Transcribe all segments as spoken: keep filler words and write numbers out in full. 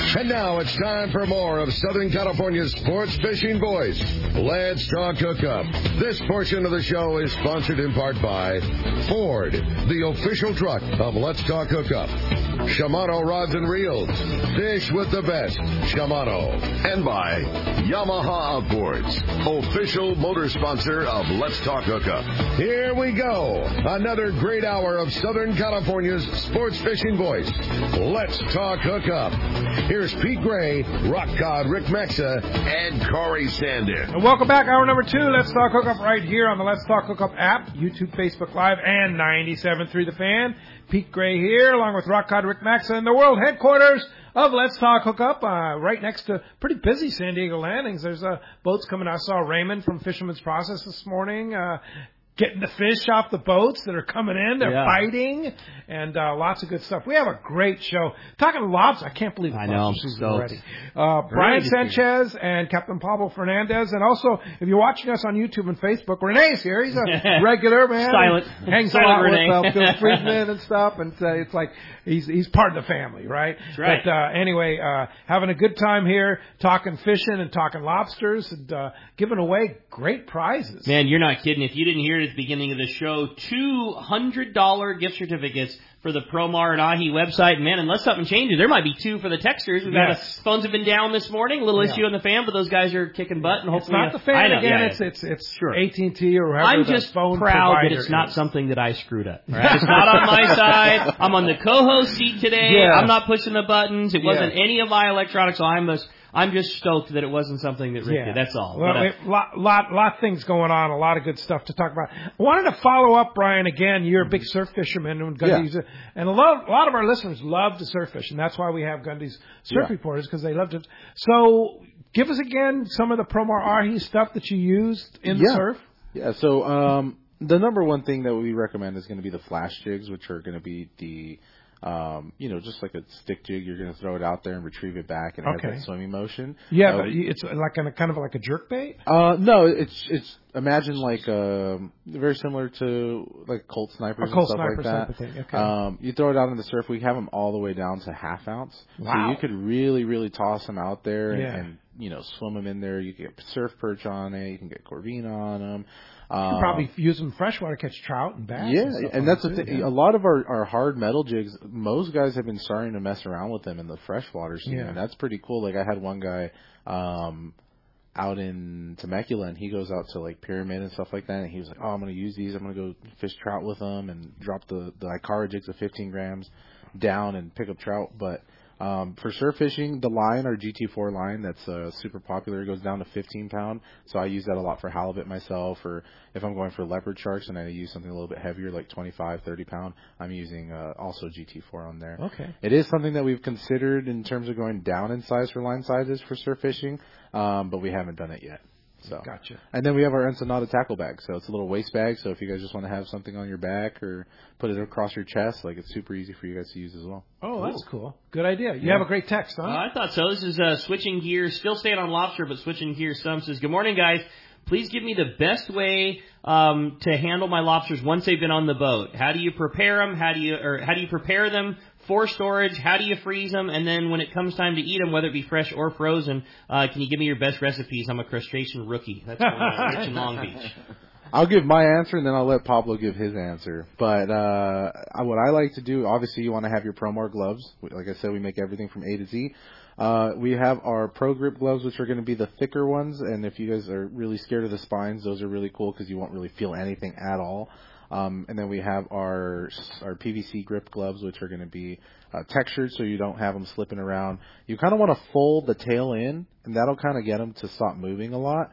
And now it's time for more of Southern California's sports fishing voice. Let's Talk Hookup. This portion of the show is sponsored in part by Ford, the official truck of Let's Talk Hookup. Shimano Rods and Reels. Fish with the best. Shimano. And by Yamaha Outboards, official motor sponsor of Let's Talk Hookup. Here we go. Another great hour of Southern California's sports fishing voice. Let's Talk Hookup. Here's Pete Gray, Rock Cod Rick Mexa, and Corey Sander. And welcome back, hour number two. Let's Talk Hookup right here on the Let's Talk Hookup app, YouTube, Facebook Live, and ninety-seven point three The Fan. Pete Gray here, along with Rock Cod Rick Mexa in the world headquarters of Let's Talk Hookup, uh, right next to pretty busy San Diego landings. There's uh, boats coming. I saw Raymond from Fisherman's Process this morning. Uh, Getting the fish off the boats that are coming in. They're yeah. fighting. And uh, lots of good stuff. We have a great show. Talking lobster. I can't believe the I know, lobster season so already. Uh, Brian Sanchez and Captain Pablo Fernandez. And also, if you're watching us on YouTube and Facebook, Renee's here. He's a regular, man. Silent. Hangs Silent out Renee. with uh, Phil Friedman and stuff. And uh, it's like he's he's part of the family, right? That's right. But uh, anyway, uh, having a good time here, talking fishing and talking lobsters and uh, giving away great prizes. Man, you're not kidding. If you didn't hear it at the beginning of the show, two hundred dollars gift certificates for the Promar and Ahi website. And man, unless something changes, there might be two for the texters. We've yes. got a, phones have been down this morning. A little yeah. issue on the fan, but those guys are kicking butt. And hopefully, it's not the fan know, again. yeah, it's it's it's sure. A T and T or whoever. I'm the just phone proud that it's is. not something that I screwed up. Right? It's not on my side. I'm on the co-host seat today. Yeah. I'm not pushing the buttons. It wasn't yeah. any of my electronics. So I'm a I'm just stoked that it wasn't something that Rick yeah. did. That's all. Well, but, uh, it, lot, lot, lot of things going on. A lot of good stuff to talk about. I wanted to follow up, Brian. Again, you're a big surf fisherman, and Gundy's, yeah. and a lot, a lot of our listeners love to surf fish, and that's why we have Gundy's surf yeah. reporters because they love it. So, give us again some of the Promar Ahi stuff that you used in yeah. the surf. Yeah. So, um, the number one thing that we recommend is going to be the flash jigs, which are going to be the Um, you know, just like a stick jig, you're going to throw it out there and retrieve it back and okay. have that swimming motion. Yeah, uh, but it's like a, kind of like a jerk bait? Uh, no, it's, it's, imagine like, um, very similar to like Colt snipers a Colt and stuff sniper like that. Type of thing. Okay. Um, you throw it out in the surf, we have them all the way down to half ounce. Wow. So you could really, really toss them out there and, yeah. and you know, swim them in there. You can get surf perch on it. You can get corvina on them. You can probably use them freshwater, catch trout and bass. Yeah, and, and like that's the thing. Yeah. A lot of our, our hard metal jigs, most guys have been starting to mess around with them in the freshwater scene, yeah. and that's pretty cool. Like I had one guy um, out in Temecula, and he goes out to like Pyramid and stuff like that, and he was like, "Oh, I'm going to use these. I'm going to go fish trout with them and drop the the Icara jigs of fifteen grams down and pick up trout." But Um, for surf fishing, the line, our G T four line, that's uh, super popular. It goes down to fifteen pound. So I use that a lot for halibut myself, or if I'm going for leopard sharks and I use something a little bit heavier, like twenty-five, thirty pound, I'm using uh, also G T four on there. Okay. It is something that we've considered in terms of going down in size for line sizes for surf fishing, um, but we haven't done it yet. So. Gotcha. And then we have our Ensenada tackle bag. So it's a little waist bag. So if you guys just want to have something on your back or put it across your chest, like it's super easy for you guys to use as well. Oh, that's cool. Good idea. You yeah. have a great text, huh? Uh, I thought so. This is uh, Switching Gears. Still staying on lobster, but switching gears some. Says, good morning, guys. Please give me the best way um, to handle my lobsters once they've been on the boat. How do you prepare them? How do you or how do you prepare them for storage? How do you freeze them? And then when it comes time to eat them, whether it be fresh or frozen, uh, can you give me your best recipes? I'm a crustacean rookie. That's from Rich in Long Beach. I'll give my answer, and then I'll let Pablo give his answer. But uh, what I like to do, obviously, you want to have your Promar gloves. Like I said, we make everything from A to Z. Uh, we have our Pro Grip gloves, which are going to be the thicker ones. And if you guys are really scared of the spines, those are really cool because you won't really feel anything at all. Um, and then we have our our P V C grip gloves, which are going to be uh, textured so you don't have them slipping around. You kind of want to fold the tail in, and that'll kind of get them to stop moving a lot.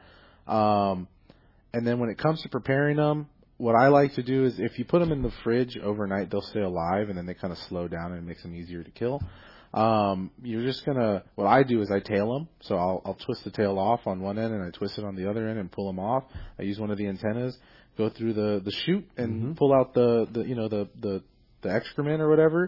Um, and then when it comes to preparing them, what I like to do is if you put them in the fridge overnight, they'll stay alive, and then they kind of slow down and it makes them easier to kill. Um, you're just going to, what I do is I tail them. So I'll, I'll twist the tail off on one end and I twist it on the other end and pull them off. I use one of the antennas, go through the, the chute and mm-hmm. pull out the, the, you know, the, the, the excrement or whatever.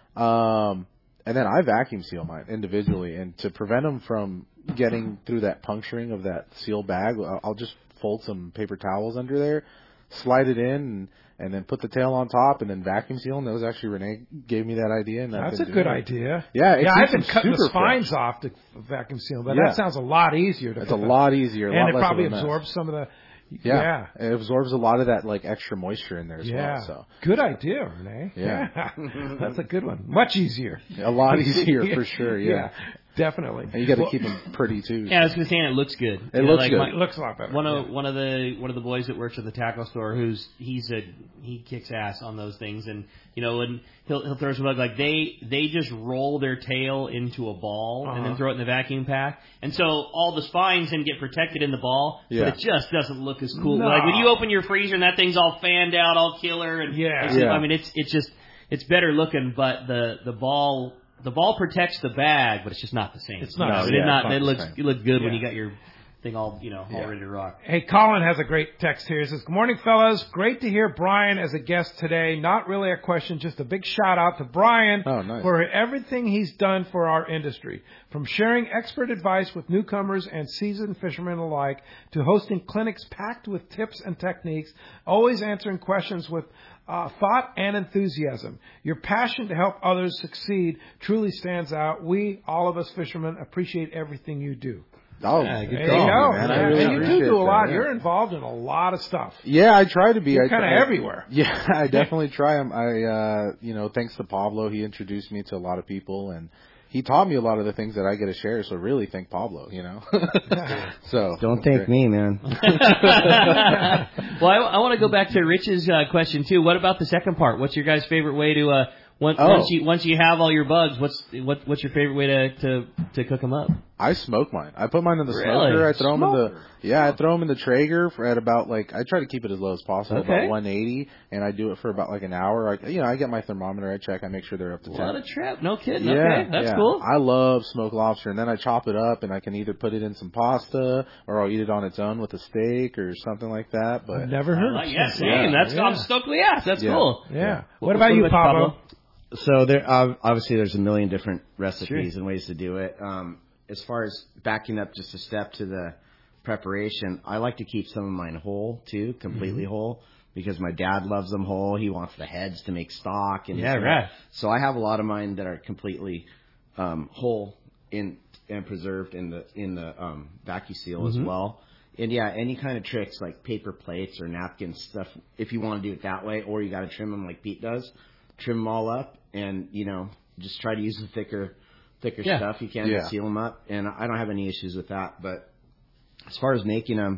Um, and then I vacuum seal mine individually. And to prevent them from getting through that puncturing of that seal bag, I'll, I'll just fold some paper towels under there, slide it in and, and then put the tail on top, and then vacuum seal them. That was actually Renee gave me that idea. And That's a good it. idea. Yeah, yeah. I've been cutting the spines fresh. off to vacuum seal, but yeah. that sounds a lot easier. To It's a lot easier, a and lot it less probably of a absorbs mess. some of the. Yeah. yeah, it absorbs a lot of that like extra moisture in there as yeah. well. So good idea, Renee. Yeah, yeah. That's a good one. Much easier. A lot easier for sure. Yeah. yeah. Definitely. And you got to well, keep them pretty too. Yeah, I was going to say, and it looks good. It you looks know, like good. My, it looks a lot better. One of yeah. one of the one of the boys that works at the tackle store, who's he's a he kicks ass on those things, and you know, and he'll he'll throw some bug like they they just roll their tail into a ball uh-huh. and then throw it in the vacuum pack, and so all the spines then get protected in the ball, yeah. but it just doesn't look as cool. No. Like when you open your freezer and that thing's all fanned out, all killer, and yeah, yeah. I mean it's it's just it's better looking, but the the ball. The ball protects the bag, but it's just not the same. It's not. No, the it same. It, not, not it looks same. it looks good yeah. when you got your thing all you know all yeah. ready to rock. Hey, Colin has a great text here. He says, "Good morning, fellas. Great to hear Brian as a guest today. Not really a question, just a big shout out to Brian oh, nice. for everything he's done for our industry, from sharing expert advice with newcomers and seasoned fishermen alike, to hosting clinics packed with tips and techniques, always answering questions with Uh, thought and enthusiasm. Your passion to help others succeed truly stands out. We, all of us fishermen, appreciate everything you do." Oh, yeah, good there call, you go. man. Yeah. I really and you do appreciate do a lot. that, yeah. You're involved in a lot of stuff. Yeah, I try to be. You're I kind of try- everywhere. Yeah, I definitely try. I'm, I, uh, you know, thanks to Pablo, he introduced me to a lot of people, and he taught me a lot of the things that I get to share. So really, thank Pablo. You know. so don't thank me, man. Well, I, I want to go back to Rich's uh, question too. What about the second part? What's your guys' favorite way to uh, once, oh. once you once you have all your bugs? What's what, what's your favorite way to, to, to cook them up? I smoke mine. I put mine in the Really? smoker. I throw them in Smoker. the yeah. I throw them in the Traeger for at about like I try to keep it as low as possible, Okay. about one eighty, and I do it for about like an hour. I, you know, I get my thermometer. I check. I make sure they're up to A ten. lot of trap. No kidding. Yeah, Okay, that's yeah. cool. I love smoked lobster, and then I chop it up, and I can either put it in some pasta, or I'll eat it on its own with a steak or something like that. But I've never heard Like, of yeah, that. same. That's Yeah. I'm stoked with that. That's Yeah. cool. Yeah. What What about you, about you, Pablo? So there, uh, obviously, there's a million different recipes Sure. and ways to do it. Um, as far as backing up just a step to the preparation, I like to keep some of mine whole too, completely mm-hmm. whole, because my dad loves them whole. He wants the heads to make stock, and Yeah, so, right. So I have a lot of mine that are completely um, whole in and preserved in the in the um, vacuum seal mm-hmm. as well. And yeah, any kind of tricks like paper plates or napkins stuff, if you want to do it that way, or you got to trim them like Pete does, trim them all up, and you know just try to use the thicker. thicker yeah. stuff you can yeah. to seal them up, and I don't have any issues with that. But as far as making them,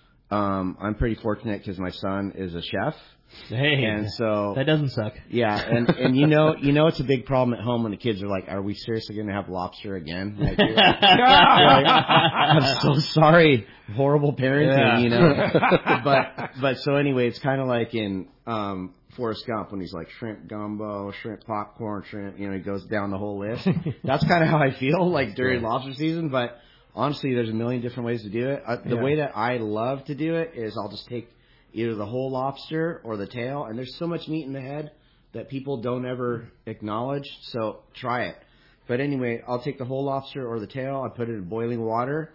um, I'm pretty fortunate because my son is a chef. Hey, and so that doesn't suck. Yeah, and and you know you know it's a big problem at home when the kids are like, "Are we seriously going to have lobster again?" Like, you're like, like, I'm so sorry, horrible parenting, Yeah. you know. but but so anyway, it's kind of like in um, Forrest Gump when he's like shrimp gumbo, shrimp popcorn, shrimp. You know, he goes down the whole list. That's kind of how I feel like during lobster season. But honestly, there's a million different ways to do it. Uh, the Yeah. way that I love to do it is I'll just take either the whole lobster or the tail, and there's so much meat in the head that people don't ever acknowledge, so try it. But anyway, I'll take the whole lobster or the tail, I put it in boiling water,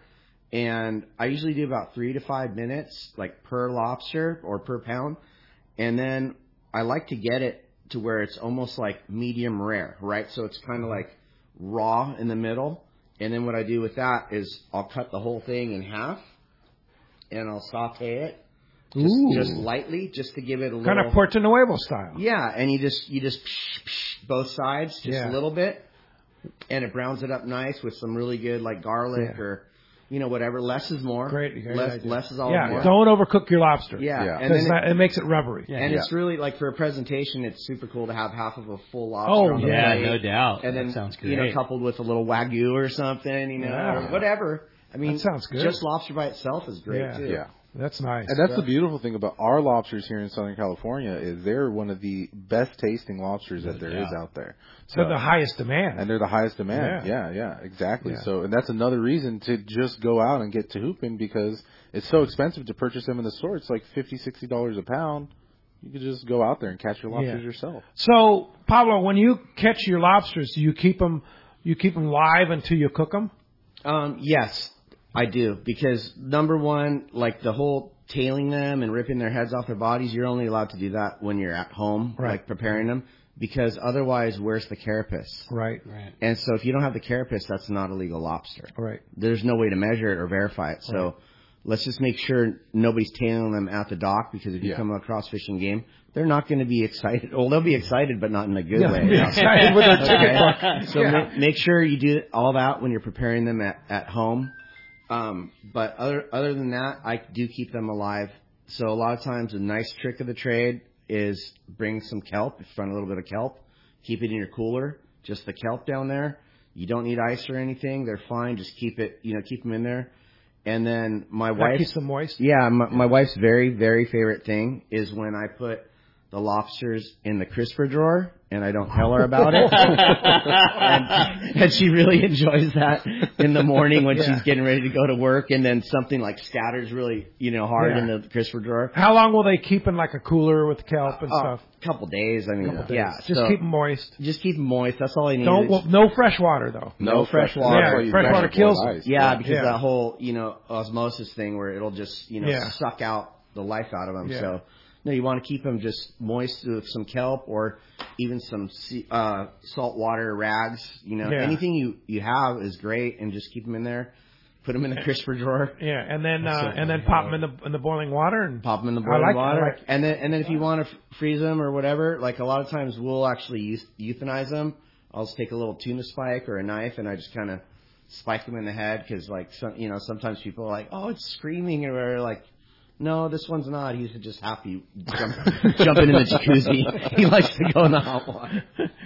and I usually do about three to five minutes, like per lobster or per pound, and then I like to get it to where it's almost like medium rare, right? So it's kind of like raw in the middle, and then what I do with that is I'll cut the whole thing in half, and I'll saute it. Just, just lightly, just to give it a little... Kind of Puerto Nuevo style. Yeah, and you just you just psh, psh, both sides just Yeah. a little bit, and it browns it up nice with some really good like garlic Yeah. or you know whatever. Less is more. Great, great less idea. less is all Yeah, more. don't overcook your lobster. Yeah, Yeah. and Because then it, it makes it rubbery. Yeah. and Yeah. it's really like for a presentation, it's super cool to have half of a full lobster. Oh, on the Yeah, plate, no doubt. And then that sounds great. you know coupled with a little wagyu or something, you know, Yeah. or whatever. I mean, That sounds good. Just lobster by itself is great Yeah. too. Yeah. That's nice. And that's the beautiful thing about our lobsters here in Southern California is they're one of the best tasting lobsters that there is out there. So the highest demand. And they're the highest demand. Yeah. Yeah, yeah, exactly. Yeah. So, and that's another reason to just go out and get Tehupin because it's so expensive to purchase them in the store. It's like fifty, sixty dollars a pound. You could just go out there and catch your lobsters Yeah. yourself. So, Pablo, when you catch your lobsters, do you keep them, you keep them live until you cook them? Um, yes. I do, because number one, like the whole tailing them and ripping their heads off their bodies, you're only allowed to do that when you're at home, Right. like preparing them, because otherwise, where's the carapace? Right. Right. And so if you don't have the carapace, that's not a legal lobster. Right. There's no way to measure it or verify it. So Right. let's just make sure nobody's tailing them at the dock, because if you Yeah. come across fishing game, they're not going to be excited. Well, they'll be excited, but not in a good Yeah, way. be excited with their ticket Okay? book. So Yeah. ma- make sure you do all that when you're preparing them at, at home. Um, but other other than that, I do keep them alive. So a lot of times, a nice trick of the trade is bring some kelp. If you find a little bit of kelp, keep it in your cooler. Just the kelp down there. You don't need ice or anything. They're fine. Just keep it, you know, keep them in there. And then my That wife, keeps them moist. yeah, my, my wife's very very favorite thing is when I put the lobsters in the crisper drawer, and I don't tell her about it. and, and she really enjoys that in the morning when Yeah. she's getting ready to go to work, and then something like scatters really, you know, hard Yeah. in the crisper drawer. How long will they keep in like a cooler with kelp and Oh, stuff? couple days, I mean, Couple yeah. days. Just so keep them moist. just keep them moist. That's all I need. Don't It's- well, no fresh water though. No fresh water. Yeah, That's why you fresh measure water for kills ice. yeah, because Yeah. that whole, you know, osmosis thing where it'll just, you know, Yeah. suck out the life out of them. Yeah. So, no, you want to keep them just moist with some kelp or even some sea, uh, salt water rags. You know, Yeah. anything you, you have is great, and just keep them in there. Put them in the crisper drawer. Yeah, and then That's uh, it. and then pop them in the in the boiling water and Pop them in the I boiling like- I water, like- and then and then if you want to f- freeze them or whatever, like a lot of times we'll actually use, euthanize them. I'll just take a little tuna spike or a knife, and I just kind of spike them in the head, because like some, you know, sometimes people are like, oh, it's screaming, or whatever. Like, no, this one's not. He's just happy jump, jumping in the jacuzzi. He likes to go in the hot water.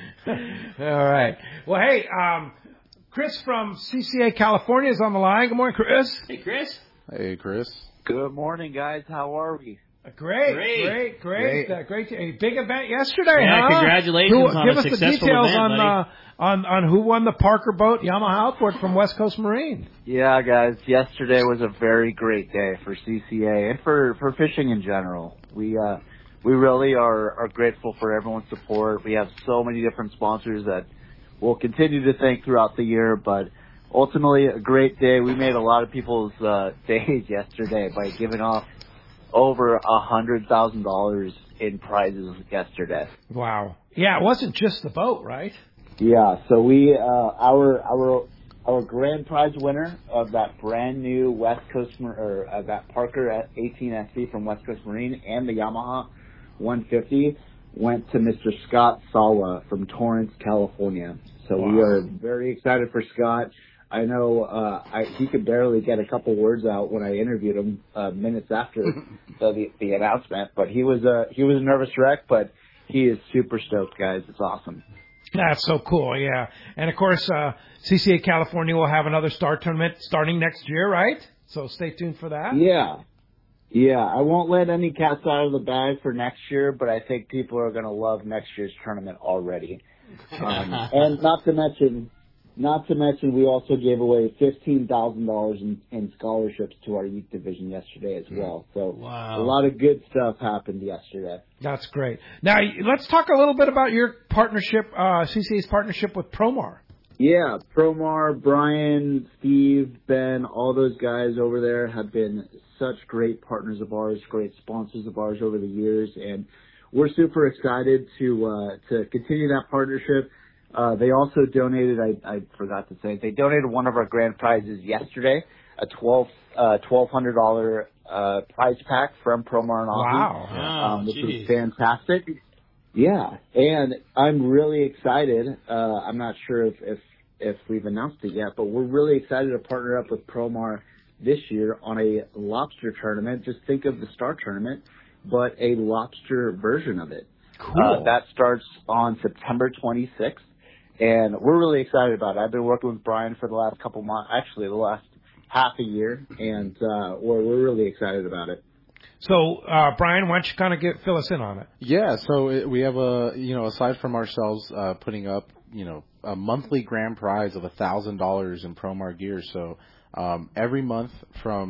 All right. Well, hey, um, Chris from C C A California is on the line. Good morning, Chris. Hey, Chris. Hey, Chris. Good morning, guys. How are we? Great, Great. great, great, Great. Uh, great. A big event yesterday, Yeah, huh? congratulations Who, on give a us the successful details event, on, buddy. uh, on on who won the Parker Boat Yamaha Outboard from West Coast Marine. Yeah, guys. Yesterday was a very great day for C C A and for, for fishing in general. We uh, we really are, are grateful for everyone's support. We have so many different sponsors that we'll continue to thank throughout the year, but ultimately a great day. We made a lot of people's uh, days yesterday by giving off over a hundred thousand dollars in prizes yesterday. Wow. Yeah, it wasn't just the boat, right? Yeah, so we, uh, our, our, our grand prize winner of that brand new West Coast, Mar- or uh, that Parker eighteen S C from West Coast Marine and the Yamaha one fifty went to Mister Scott Sawa from Torrance, California. So we Wow. are very excited for Scott. I know, uh, I, he could barely get a couple words out when I interviewed him, uh, minutes after the, the, the announcement, but he was, uh, he was a nervous wreck, but he is super stoked, guys. It's awesome. That's so cool, yeah. And of course, uh, C C A California will have another star tournament starting next year, right? So stay tuned for that. Yeah. Yeah, I won't let any cats out of the bag for next year, but I think people are going to love next year's tournament already. Um, and not to mention, not to mention, we also gave away fifteen thousand dollars in, in scholarships to our youth division yesterday as well. So Wow. a lot of good stuff happened yesterday. That's great. Now, let's talk a little bit about your partnership, uh, C C A's partnership with Promar. Yeah, Promar, Brian, Steve, Ben, all those guys over there have been such great partners of ours, great sponsors of ours over the years, and we're super excited to uh, to continue that partnership. Uh, they also donated, I, I forgot to say, they donated one of our grand prizes yesterday, a twelve uh, twelve hundred dollar uh, prize pack from Promar and Aussie. Wow. Wow, um, which geez. was fantastic. Yeah, and I'm really excited. Uh, I'm not sure if, if if we've announced it yet, but we're really excited to partner up with Promar this year on a lobster tournament. Just think of the Star Tournament, but a lobster version of it. Cool. Uh, that starts on September twenty-sixth, and we're really excited about it. I've been working with Brian for the last couple months, actually the last half a year, and uh, we're, we're really excited about it. So, uh, Brian, why don't you kind of get fill us in on it? Yeah, so it, we have a, you know, aside from ourselves uh, putting up, you know, a monthly grand prize of one thousand dollars in Promar gear. So um, every month from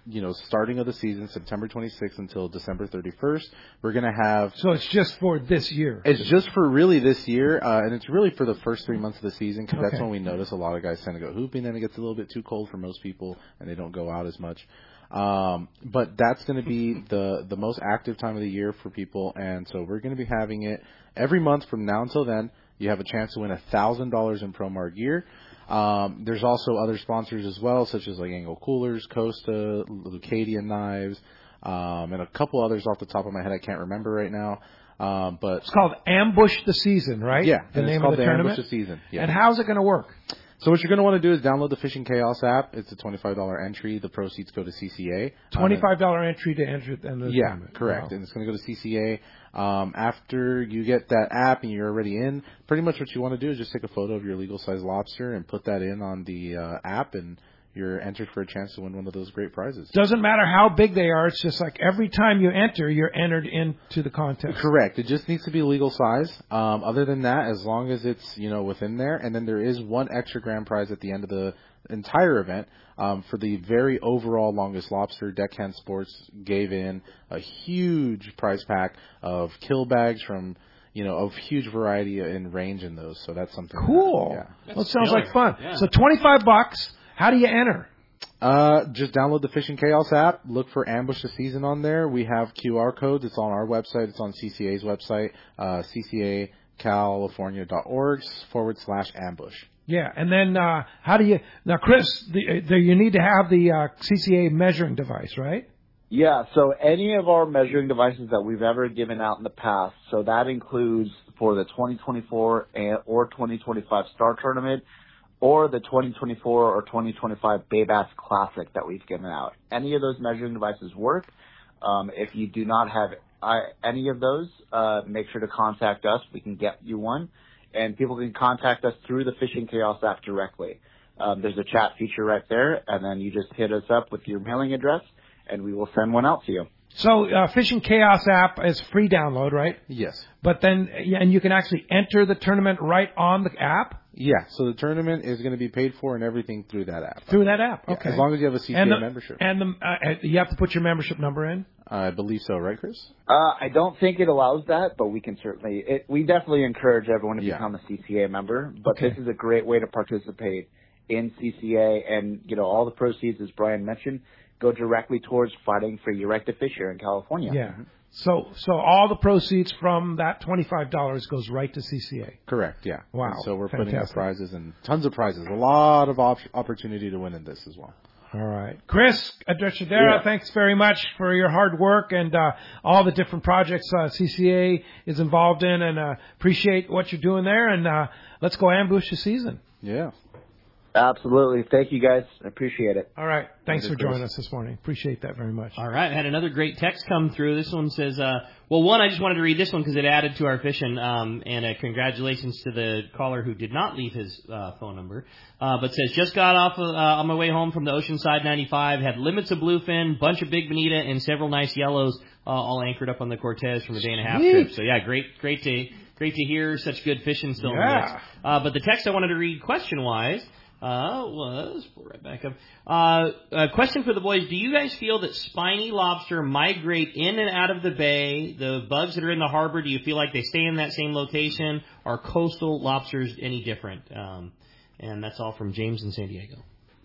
you know, starting of the season, September twenty-sixth until December thirty-first. We're going to have... So it's just for this year? It's just for really this year, uh, and it's really for the first three months of the season, because Okay. that's when we notice a lot of guys tend to go hooping, then it gets a little bit too cold for most people, and they don't go out as much. Um, but that's going to be the, the most active time of the year for people, and so we're going to be having it every month from now until then. You have a chance to win one thousand dollars in Promar gear. Um, there's also other sponsors as well, such as like Angle Coolers, Costa, Lucadian Knives, um, and a couple others off the top of my head I can't remember right now. Um, but it's called Ambush the Season, right? Yeah, the and name it's called of the, the tournament. Ambush the Season. Yeah. And how's it going to work? So what you're going to want to do is download the Fishing Chaos app. It's a twenty-five dollars entry. The proceeds go to C C A. twenty-five dollars entry to enter it in the Yeah, tournament. correct. Wow. And it's going to go to C C A. Um, after you get that app and you're already in, pretty much what you want to do is just take a photo of your legal size lobster and put that in on the uh, app, and you're entered for a chance to win one of those great prizes. Doesn't matter how big they are. It's just like every time you enter, you're entered into the contest. Correct. It just needs to be legal size. Um, other than that, as long as it's, you know, within there, and then there is one extra grand prize at the end of the entire event. Um, for the very overall longest lobster, Deckhand Sports gave in a huge prize pack of kill bags from, you know, of huge variety and range in those. So that's something. Cool. That, yeah. Well, it sounds like fun. Yeah. So twenty-five bucks. How do you enter? Uh, just download the Fishing Chaos app. Look for Ambush the Season on there. We have Q R codes. It's on our website. It's on C C A's website, uh, C C A California dot org forward slash ambush. Yeah, and then uh, how do you now, Chris? The, the, you need to have the uh, C C A measuring device, right? Yeah, so any of our measuring devices that we've ever given out in the past, so that includes for the twenty twenty-four and, or twenty twenty-five Star Tournament, or the twenty twenty-four or twenty twenty-five Bay Bass Classic that we've given out. Any of those measuring devices work. Um, if you do not have uh, any of those, uh, make sure to contact us. We can get you one. And people can contact us through the Fishing Chaos app directly. Um, there's a chat feature right there, and then you just hit us up with your mailing address, and we will send one out to you. So uh, Fishing Chaos app is free download, right? Yes. But then, yeah, and you can actually enter the tournament right on the app? Yeah, so the tournament is going to be paid for and everything through that app. Through that app, Yeah, okay. as long as you have a C C A and the, membership. And the, uh, you have to put your membership number in? I believe so, right, Chris? Uh, I don't think it allows that, but we can certainly, it, we definitely encourage everyone to Yeah. become a C C A member. But Okay. this is a great way to participate in C C A, and, you know, all the proceeds, as Brian mentioned, go directly towards fighting for your right to fish here in California. Yeah. So so all the proceeds from that twenty-five dollars goes right to C C A. Correct, yeah. Wow, And so we're putting up fantastic. prizes and tons of prizes. A lot of op- opportunity to win in this as well. All right. Chris Adrechadera, Yeah. thanks very much for your hard work and uh, all the different projects uh, C C A is involved in, and uh, appreciate what you're doing there. And uh, let's go ambush the season. Yeah. Absolutely. Thank you, guys. I appreciate it. All right. Thanks Thank for you, joining Chris. us this morning. Appreciate that very much. All right, I had another great text come through. This one says, uh, well, one, I just wanted to read this one because it added to our fishing, um, and uh, congratulations to the caller who did not leave his uh, phone number, uh, but says, just got off uh, on my way home from the Oceanside ninety-five, had limits of bluefin, bunch of big bonita, and several nice yellows, uh, all anchored up on the Cortez from a day and a half Sweet. trip. So, yeah, great, great to great to hear such good fishing still in the Yeah. mix. Uh, but the text I wanted to read question-wise Uh, was, pull right back up. Uh, a question for the boys. Do you guys feel that spiny lobster migrate in and out of the bay? The bugs that are in the harbor, do you feel like they stay in that same location? Are coastal lobsters any different? Um, and that's all from James in San Diego.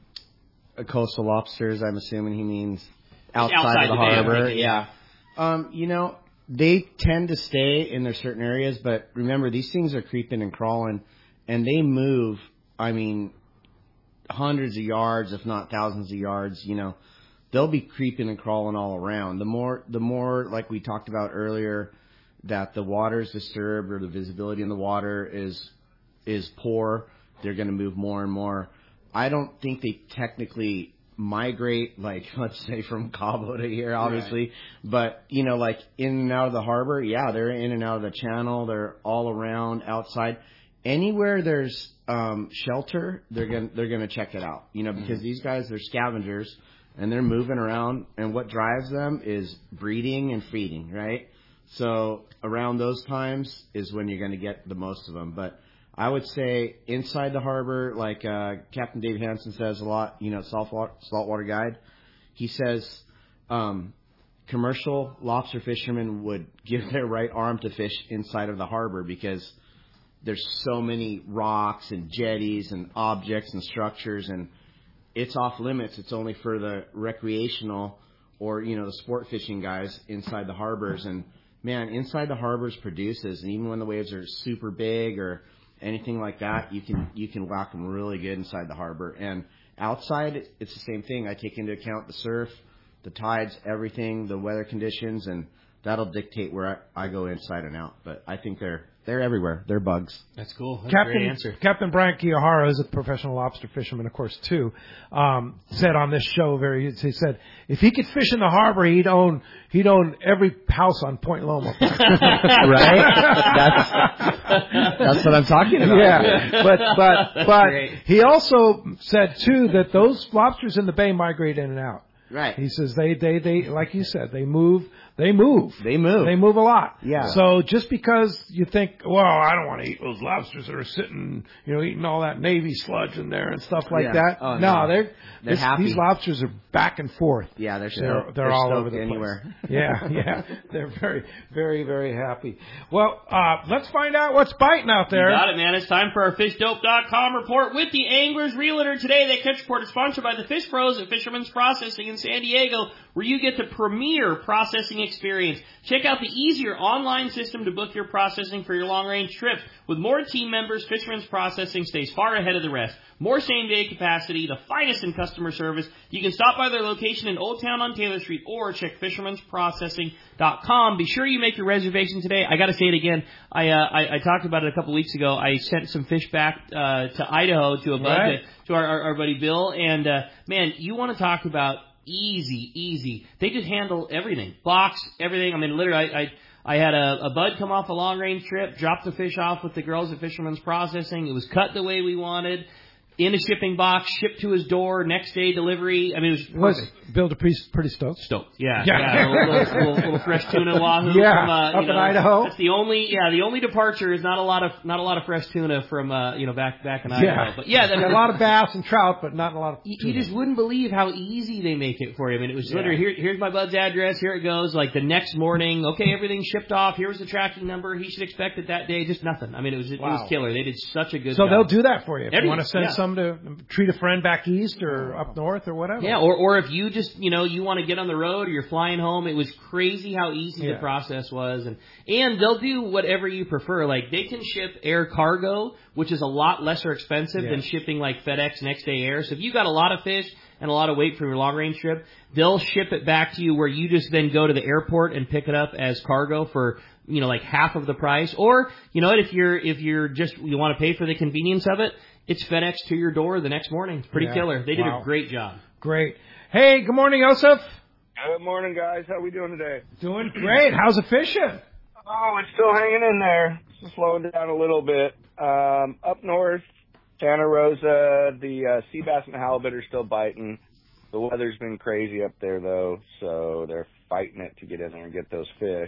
Uh, coastal lobsters, I'm assuming he means outside, Outside of the, the bay, I'm harbor. thinking, yeah. Um, you know, they tend to stay in their certain areas, but remember, these things are creeping and crawling, and they move, I mean, hundreds of yards, if not thousands of yards. You know, they'll be creeping and crawling all around. The more, the more, like we talked about earlier, that the water is disturbed or the visibility in the water is is poor, they're going to move more and more. I don't think they technically migrate, like, let's say from Cabo to here, obviously, right. But, you know, like in and out of the harbor, yeah, they're in and out of the channel, they're all around, outside. Anywhere there's um, shelter, they're gonna they're gonna check it out, you know, because these guys, they're scavengers and they're moving around, and what drives them is breeding and feeding, right? So around those times is when you're going to get the most of them. But I would say inside the harbor, like uh, Captain Dave Hansen says a lot, you know, saltwater saltwater guide, he says um, commercial lobster fishermen would give their right arm to fish inside of the harbor because there's so many rocks and jetties and objects and structures, and it's off limits. It's only for the recreational or, you know, the sport fishing guys inside the harbors. And, man, inside the harbors produces, and even when the waves are super big or anything like that, you can you can whack them really good inside the harbor. And outside, it's the same thing. I take into account the surf, the tides, everything, the weather conditions, and that'll dictate where I, I go inside and out. But I think they're they're everywhere. They're bugs. That's cool. That's Captain, a great answer. Captain Brian Kiyahara is a professional lobster fisherman, of course, too. Um, said on this show, very he said if he could fish in the harbor, he'd own he'd own every house on Point Loma. Right? That's that's what I'm talking about. Yeah, but but but great. he also said too that those lobsters in the bay migrate in and out. Right. He says they they they like you said they move they move They move. they move a lot. Yeah. So just because you think, well, I don't want to eat those lobsters that are sitting, you know, eating all that Navy sludge in there and stuff like Yeah. that. Oh, no, no. they're, They're this, happy. these lobsters are back and forth. Yeah, they're They're, stoked. they're, They're all stoked over the anywhere. place. Yeah, yeah. They're very, very, very happy. Well, uh, let's find out what's biting out there. You got it, man. It's time for our fish dope dot com report with the Anglers Realtor today. That catch report is sponsored by the Fish Pros at Fisherman's Processing in San Diego, where you get the premier processing experience. Check out the easier online system to book your processing for your long-range trips. With more team members, Fisherman's Processing stays far ahead of the rest. More same-day capacity, the finest in customer service. You can stop by their location in Old Town on Taylor Street or check fishermans processing dot com. Be sure you make your reservation today. I got to say it again. I, uh, I I talked about it a couple weeks ago. I sent some fish back uh, to Idaho to a bud Right. to, to our, our, our buddy Bill. And, uh, man, you want to talk about easy, easy. They just handle everything. Box, everything. I mean, literally, I... I I had a, a bud come off a long-range trip, dropped the fish off with the girls at Fisherman's Processing. It was cut the way we wanted, in a shipping box, shipped to his door, next day delivery. I mean, it was Was perfect. Bill Dupree pretty stoked? Stoked. Yeah. Yeah. yeah. A little, little, little, little fresh tuna wahoo Yeah, from, uh, up you in know, Idaho. That's the only, yeah, the only departure is not a lot of, not a lot of fresh tuna from, uh, you know, back, back in Idaho. Yeah. But yeah, that, a lot of bass and trout, but not a lot of you, tuna. you just wouldn't believe how easy they make it for you. I mean, it was Yeah. literally, here, here's my bud's address, here it goes, like the next morning, okay, everything's shipped off, here's the tracking number, he should expect it that day, just nothing. I mean, it was, it Wow. was killer. They did such a good So job. they'll do that for you. If you Everything, want to send yeah. some to treat a friend back east or up north or whatever. Yeah, or or if you just, you know, you want to get on the road or you're flying home, it was crazy how easy Yeah. the process was. And and they'll do whatever you prefer. Like, they can ship air cargo, which is a lot lesser expensive Yeah. than shipping like FedEx next day air. So if you've got a lot of fish and a lot of weight for your long range trip, they'll ship it back to you where you just then go to the airport and pick it up as cargo for, you know, like half of the price. Or, you know what, if you're if you're just you want to pay for the convenience of it, it's FedEx to your door the next morning. It's pretty Yeah. killer. They did Wow. a great job. Great. Hey, good morning, Joseph. Good morning, guys. How we doing today? Doing great. How's it fishing? Oh, it's still hanging in there. It's slowing down a little bit. Um, up north, Santa Rosa, the uh, sea bass and halibut are still biting. The weather's been crazy up there, though, so they're fighting it to get in there and get those fish.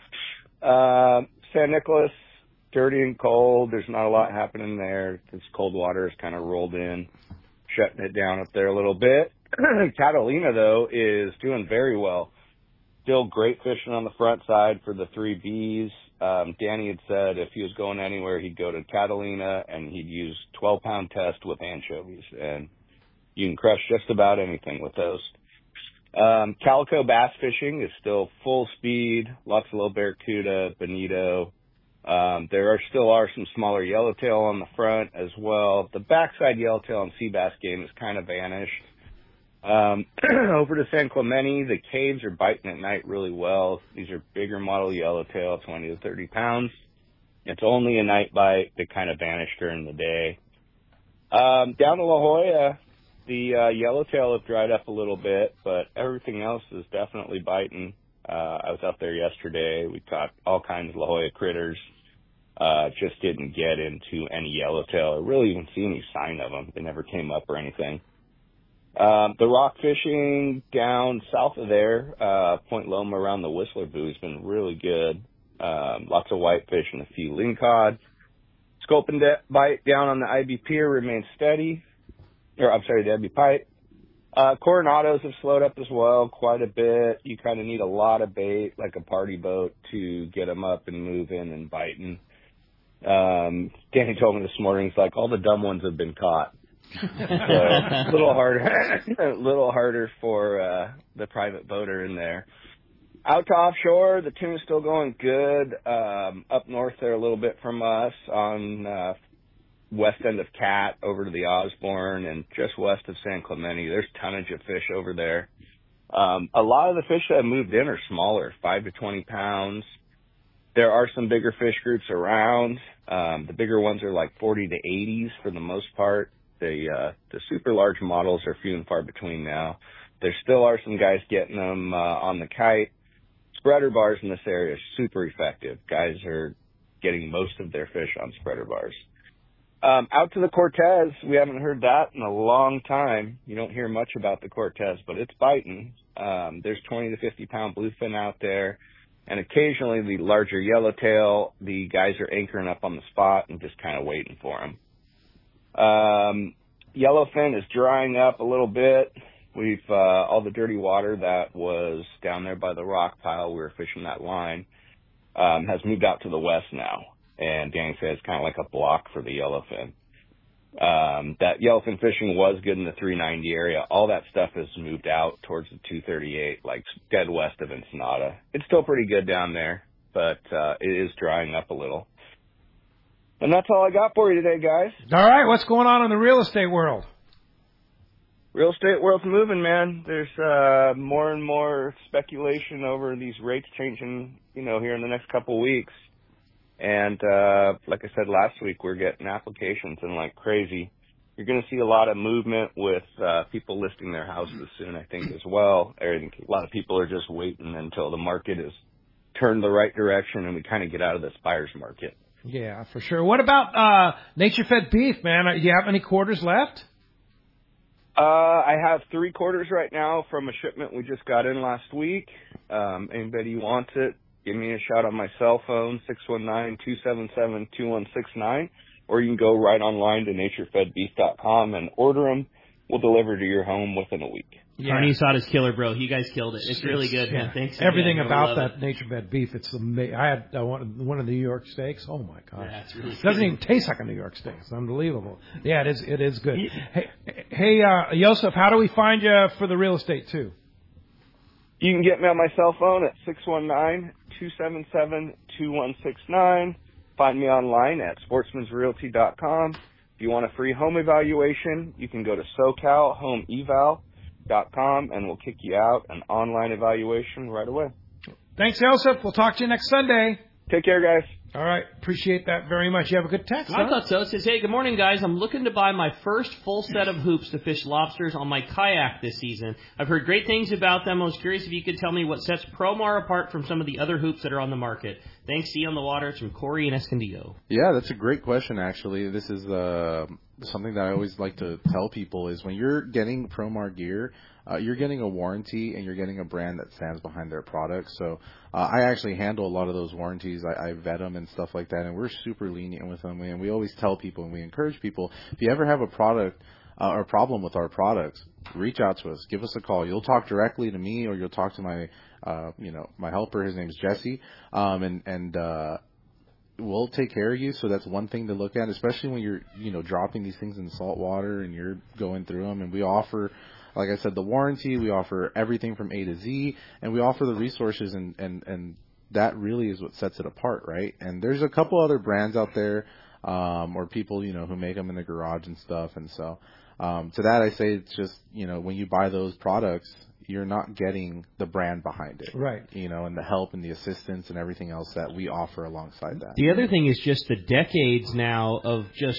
Uh, San Nicolas, dirty and cold. There's not a lot happening there. This cold water has kind of rolled in, shutting it down up there a little bit. Catalina, though, is doing very well. Still great fishing on the front side for the three Bs. Um, Danny had said if he was going anywhere, he'd go to Catalina, and he'd use twelve-pound test with anchovies. And you can crush just about anything with those. Um, calico bass fishing is still full speed. Lots of little barracuda, bonito. Um, there are still are some smaller yellowtail on the front as well. The backside yellowtail and sea bass game has kind of vanished. Um, over to San Clemente, the caves are biting at night really well. These are bigger model yellowtail, twenty to thirty pounds. It's only a night bite that kind of vanished during the day. Um, down to La Jolla, the uh, yellowtail have dried up a little bit, but everything else is definitely biting. Uh, I was out there yesterday. We caught all kinds of La Jolla critters. Uh, just didn't get into any yellowtail or really even see any sign of them. They never came up or anything. Um, the rock fishing down south of there, uh, Point Loma around the Whistler Buoy has been really good. Um, lots of whitefish and a few lingcod. Scope and de- bite down on the I B Pier remains steady. Or, I'm sorry, the I B Pipe. Uh, Coronados have slowed up as well quite a bit. You kind of need a lot of bait, like a party boat, to get them up and moving and biting. Um, Danny told me this morning, it's like all the dumb ones have been caught. So a little harder, a little harder for uh, the private boater in there. Out to offshore, the tune's still going good. Um, up north there a little bit from us on uh, west end of Cat over to the Osborne and just west of San Clemente. There's tonnage of fish over there. Um, a lot of the fish that have moved in are smaller, five to twenty pounds. There are some bigger fish groups around. Um, the bigger ones are like forty to eighties for the most part. The, uh, the super large models are few and far between now. There still are some guys getting them uh, on the kite. Spreader bars in this area are super effective. Guys are getting most of their fish on spreader bars. Um, out to the Cortez, we haven't heard that in a long time. You don't hear much about the Cortez, but it's biting. Um, there's twenty to fifty pound bluefin out there, and occasionally the larger yellowtail. The guys are anchoring up on the spot and just kind of waiting for them. Um, yellowfin is drying up a little bit. We've uh, all the dirty water that was down there by the rock pile, we were fishing that line, um, has moved out to the west now. And Danny said it's kind of like a block for the yellowfin. Um, that yellowfin fishing was good in the three ninety area. All that stuff has moved out towards the two thirty-eight, like dead west of Ensenada. It's still pretty good down there, but uh, it is drying up a little. And that's all I got for you today, guys. All right, what's going on in the real estate world? Real estate world's moving, man. There's uh, more and more speculation over these rates changing, you know, here in the next couple of weeks. And uh, like I said last week, we're getting applications in like crazy. You're going to see a lot of movement with uh, people listing their houses soon, I think, as well. I think a lot of people are just waiting until the market is turned the right direction and we kind of get out of this buyer's market. Yeah, for sure. What about uh, nature-fed beef, man? Do you have any quarters left? Uh, I have three quarters right now from a shipment we just got in last week. Um, anybody wants it, give me a shout on my cell phone, six one nine, two seven seven, two one six nine, or you can go right online to nature fed beef dot com and order them. We'll deliver to your home within a week. Yeah. Carney Asada's killer, bro. You guys killed it. It's really good, yeah. man. Thanks. Everything again. about that nature-fed beef, it's amazing. I had uh, one, one of the New York steaks. Oh, my God. Yeah, it's really it doesn't even taste like a New York steak. It's unbelievable. Yeah, it is It is good. Hey, hey uh, Yosef, how do we find you for the real estate, too? You can get me on my cell phone at six one nine, two seven seven, two one six nine. Find me online at sportsmans realty dot com. If you want a free home evaluation, you can go to socal home eval dot com and we'll kick you out an online evaluation right away. Thanks, Yosef. We'll talk to you next Sunday. Take care, guys. All right. Appreciate that very much. You have a good text, I huh? thought so. It says, hey, good morning, guys. I'm looking to buy my first full set of hoops to fish lobsters on my kayak this season. I've heard great things about them. I was curious if you could tell me what sets Promar apart from some of the other hoops that are on the market. Thanks, See you on the water. It's from Corey and Escondido. Yeah, that's a great question, actually. This is uh, something that I always like to tell people is when you're getting Promar gear, Uh, you're getting a warranty and you're getting a brand that stands behind their product. So uh, I actually handle a lot of those warranties. I, I vet them and stuff like that, and we're super lenient with them. And we always tell people and we encourage people, if you ever have a product uh, or a problem with our products, reach out to us. Give us a call. You'll talk directly to me or you'll talk to my, uh, you know, my helper. His name's Jesse. Um, and, and, uh, we'll take care of you. So that's one thing to look at, especially when you're, you know, dropping these things in salt water and you're going through them. And we offer, like I said, the warranty, we offer everything from A to Z, and we offer the resources, and, and, and that really is what sets it apart, right? And there's a couple other brands out there, um, or people, you know, who make them in the garage and stuff. And so, um, to that I say it's just, you know, when you buy those products, you're not getting the brand behind it. Right. You know, and the help and the assistance and everything else that we offer alongside that. The other thing is just the decades now of just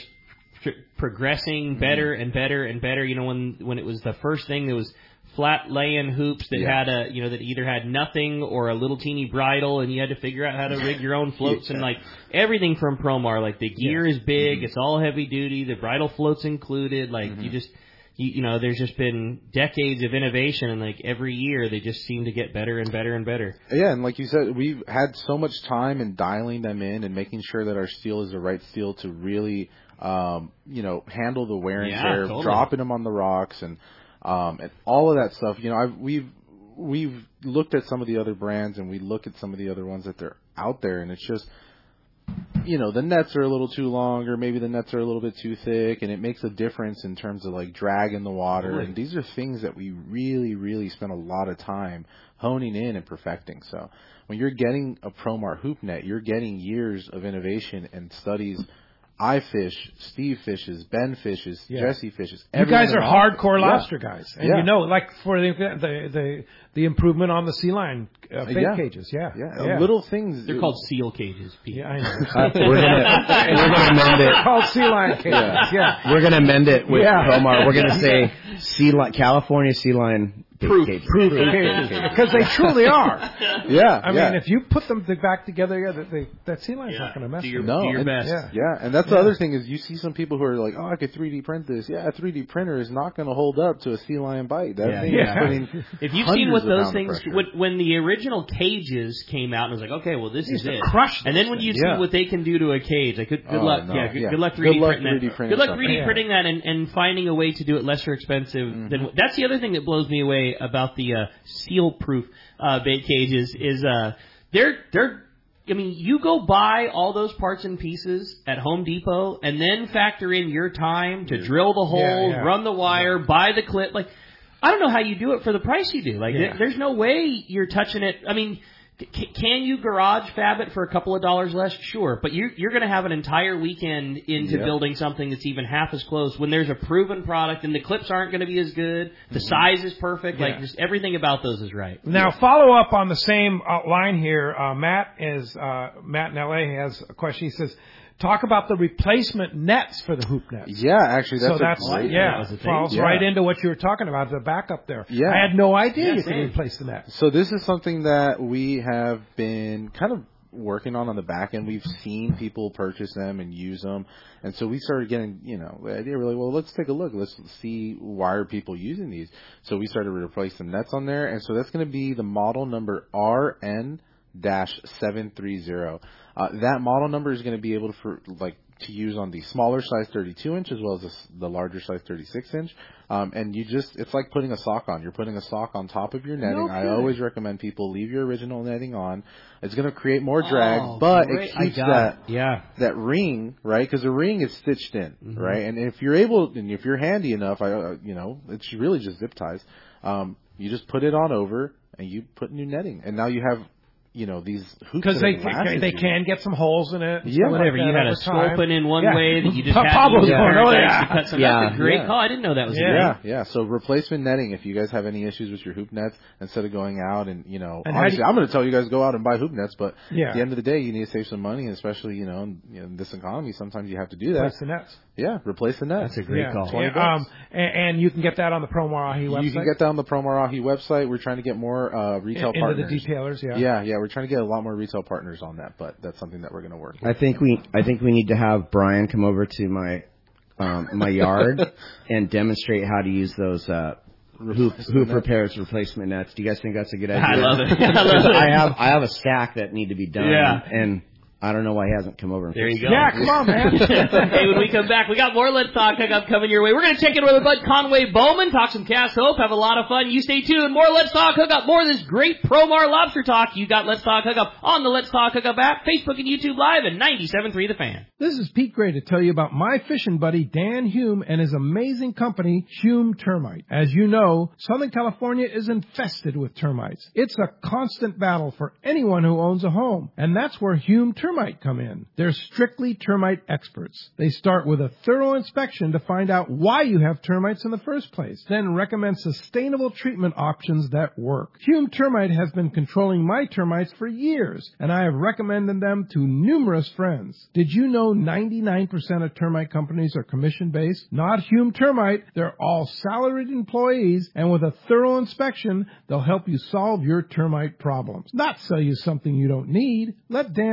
progressing better and better and better. You know, when when it was the first thing, there was flat laying hoops that yeah. had a, you know, that either had nothing or a little teeny bridle, and you had to figure out how to rig your own floats. yeah. And like everything from Promar, like the gear yeah. is big, mm-hmm. it's all heavy duty, the bridle floats included. Like mm-hmm. you just, you, you know, there's just been decades of innovation, and like every year they just seem to get better and better and better. Yeah, and like you said, we've had so much time in dialing them in and making sure that our steel is the right steel to really, um, you know, handle the wear and yeah, tear, totally. dropping them on the rocks, and um, and all of that stuff. You know, I've, we've we've looked at some of the other brands, and we look at some of the other ones that they're out there, and it's just, you know, the nets are a little too long, or maybe the nets are a little bit too thick, and it makes a difference in terms of like drag in the water. Right. And these are things that we really, really spend a lot of time honing in and perfecting. So when you're getting a Promar hoop net, you're getting years of innovation and studies. I fish, Steve fishes, Ben fishes, yeah. Jesse fishes. You guys are hardcore yeah. lobster guys, and yeah. you know, like for the the the, the improvement on the sea line uh, bait yeah. cages, yeah. yeah, yeah, little things. They're called seal cages. Pete. Yeah, I know. uh, we're gonna we're gonna amend it. Called sea line cages. Yeah, yeah. We're gonna amend it with yeah. Promar. We're gonna say sea line, California sea line. Proof, cages. proof, because they truly are. Yeah, I yeah. mean, if you put them back together, yeah, they, that sea line's yeah. not going to mess do your, with no, do your and, best. Yeah, yeah. And that's yeah. the other thing is you see some people who are like, oh, I could three D print this. Yeah, a three D printer is not going to hold up to a sea lion bite. That yeah, thing yeah. is putting if you've seen what those things, when, when the original cages came out, and it was like, okay, well, this is it. Crush and then when you yeah. see what they can do to a cage, like, good, good oh, luck, no. yeah, good, yeah, good luck three D good luck printing three D that. printing Good luck stuff. three D printing that and, and finding a way to do it lesser expensive mm-hmm. than. That's the other thing that blows me away about the uh, seal-proof uh, bait cages is uh, they're they're. I mean, you go buy all those parts and pieces at Home Depot and then factor in your time to drill the holes, yeah, yeah. run the wire, yeah. buy the clip. Like, I don't know how you do it for the price you do. Like, yeah. there, there's no way you're touching it. I mean, c- can you garage fab it for a couple of dollars less? Sure, but you're you're going to have an entire weekend into yeah. building something that's even half as close when there's a proven product and the clips aren't going to be as good. The mm-hmm. size is perfect. Yeah. Like, just everything about those is right. Now, yeah. follow up on the same uh, line here. Uh, Matt is uh, Matt in L A has a question. He says, talk about the replacement nets for the hoop nets. Yeah, actually, that's, so that's a great yeah, that falls yeah. right into what you were talking about, the backup there. Yeah. I had no idea yeah, you same. could replace the net. So this is something that we have been kind of working on on the back end. We've seen people purchase them and use them, and so we started getting, you know, the idea. We're like, well, let's take a look. Let's see, why are people using these? So we started to replace some nets on there, and so that's going to be the model number R N seven thirty. Uh, that model number is going to be able to, for, like, to use on the smaller size thirty-two inch as well as the, the larger size thirty-six inch. Um, and you just, it's like putting a sock on. You're putting a sock on top of your netting. No I always recommend people leave your original netting on. It's going to create more drag, oh, but great. it keeps that, that, yeah. that ring, right? Because the ring is stitched in, mm-hmm. right? And if you're able, and if you're handy enough, I, uh, you know, it's really just zip ties. Um, you just put it on over and you put new netting. And now you have, you know, these hoops. Because they can, they can get some holes in it. Yeah, whatever. Like you had a sculpin in one yeah. way that you just had Pablo's to going, oh, yeah. you cut some. Yeah. That's a great yeah. call. I didn't know that was yeah. a Yeah, yeah. So replacement netting, if you guys have any issues with your hoop nets, instead of going out and, you know, and honestly, you, I'm going to tell you guys to go out and buy hoop nets, but yeah. at the end of the day, you need to save some money, and especially, you know, in, you know, in this economy, sometimes you have to do that. Replace the nets. Yeah, replace the nets. That's a great yeah. call. Yeah. Um, and, and you can get that on the Promar Ahi website? You can get that on the Promar Ahi website. We're trying to get more uh, retail in, partners. Into the detailers, yeah. Yeah, yeah. We're trying to get a lot more retail partners on that, but that's something that we're going to work with. I think we I think we need to have Brian come over to my um, my yard and demonstrate how to use those uh, hoop hoop repairs replacement nets. Do you guys think that's a good idea? I love it. I love it. I have I have a stack that need to be done. Yeah. And I don't know why he hasn't come over. And there you go. Yeah, come on, man. Hey, when we come back, we got more Let's Talk Hookup coming your way. We're going to check in with Bud Conway Bowman, talk some Cast Hope, have a lot of fun. You stay tuned. More Let's Talk Hookup, more of this great Promar Lobster Talk. You got Let's Talk Hookup on the Let's Talk Hookup app, Facebook and YouTube Live, and ninety-seven point three The Fan. This is Pete Gray to tell you about my fishing buddy Dan Hume and his amazing company, Hume Termite. As you know, Southern California is infested with termites. It's a constant battle for anyone who owns a home, and that's where Hume Termite come in. They're strictly termite experts. They start with a thorough inspection to find out why you have termites in the first place, then recommend sustainable treatment options that work. Hume Termite has been controlling my termites for years, and I have recommended them to numerous friends. Did you know ninety-nine percent of termite companies are commission-based? Not Hume Termite. They're all salaried employees, and with a thorough inspection, they'll help you solve your termite problems. Not sell you something you don't need. Let Dan and his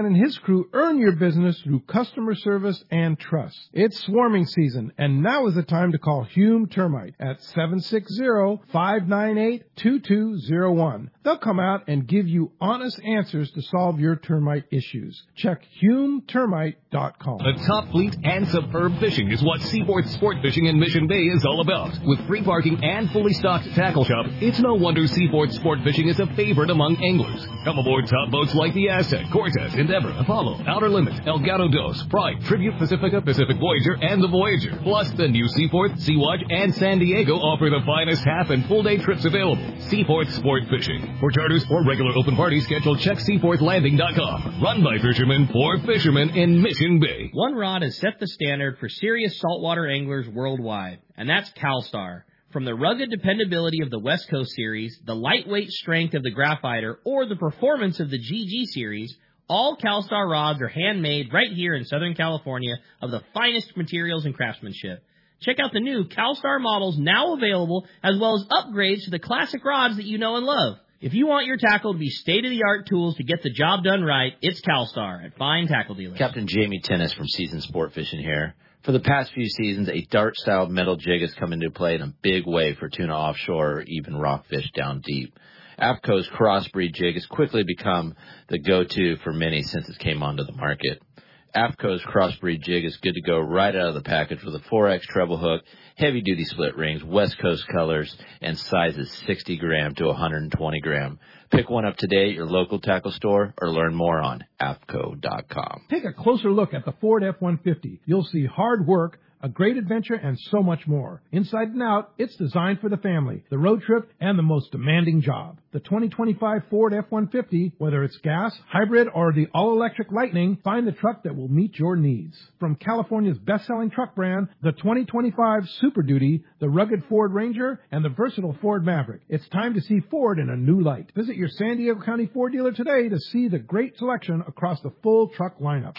crew earn your business through customer service and trust. It's swarming season, and now is the time to call Hume Termite at seven six zero, five nine eight, two two zero one. They'll come out and give you honest answers to solve your termite issues. Check hume termite dot com. A top fleet and superb fishing is what Seaboard Sport Fishing in Mission Bay is all about. With free parking and fully stocked tackle shop, it's no wonder Seaboard Sport Fishing is a favorite among anglers. Come aboard top boats like the Aztec, Cortez, Endeavor, Apollo, Outer Limit, El Gato Dos, Pride, Tribute Pacifica, Pacific Voyager, and the Voyager. Plus, the new Seaforth, Sea-Watch, and San Diego offer the finest half and full day trips available. Seaforth Sport Fishing. For charters or regular open party schedule, check seaforth landing dot com. Run by fishermen for fishermen in Mission Bay. One rod has set the standard for serious saltwater anglers worldwide, and that's CalStar. From the rugged dependability of the West Coast Series, the lightweight strength of the Graphiter, or the performance of the G G Series, all CalStar rods are handmade right here in Southern California of the finest materials and craftsmanship. Check out the new CalStar models now available, as well as upgrades to the classic rods that you know and love. If you want your tackle to be state-of-the-art tools to get the job done right, it's CalStar at fine tackle dealers. Captain Jamie Tennis from Seasoned Sport Fishing here. For the past few seasons, a dart-style metal jig has come into play in a big way for tuna offshore or even rockfish down deep. AFTCO's Crossbreed jig has quickly become the go-to for many since it came onto the market. AFTCO's Crossbreed jig is good to go right out of the package with a four X treble hook, heavy-duty split rings, West Coast colors, and sizes sixty gram to one hundred twenty gram. Pick one up today at your local tackle store or learn more on aftco dot com. Take a closer look at the Ford F one fifty. You'll see hard work, a great adventure, and so much more. Inside and out, it's designed for the family, the road trip, and the most demanding job. The twenty twenty-five Ford F one fifty, whether it's gas, hybrid, or the all-electric Lightning, find the truck that will meet your needs. From California's best-selling truck brand, the twenty twenty-five Super Duty, the rugged Ford Ranger, and the versatile Ford Maverick. It's time to see Ford in a new light. Visit your San Diego County Ford dealer today to see the great selection across the full truck lineup.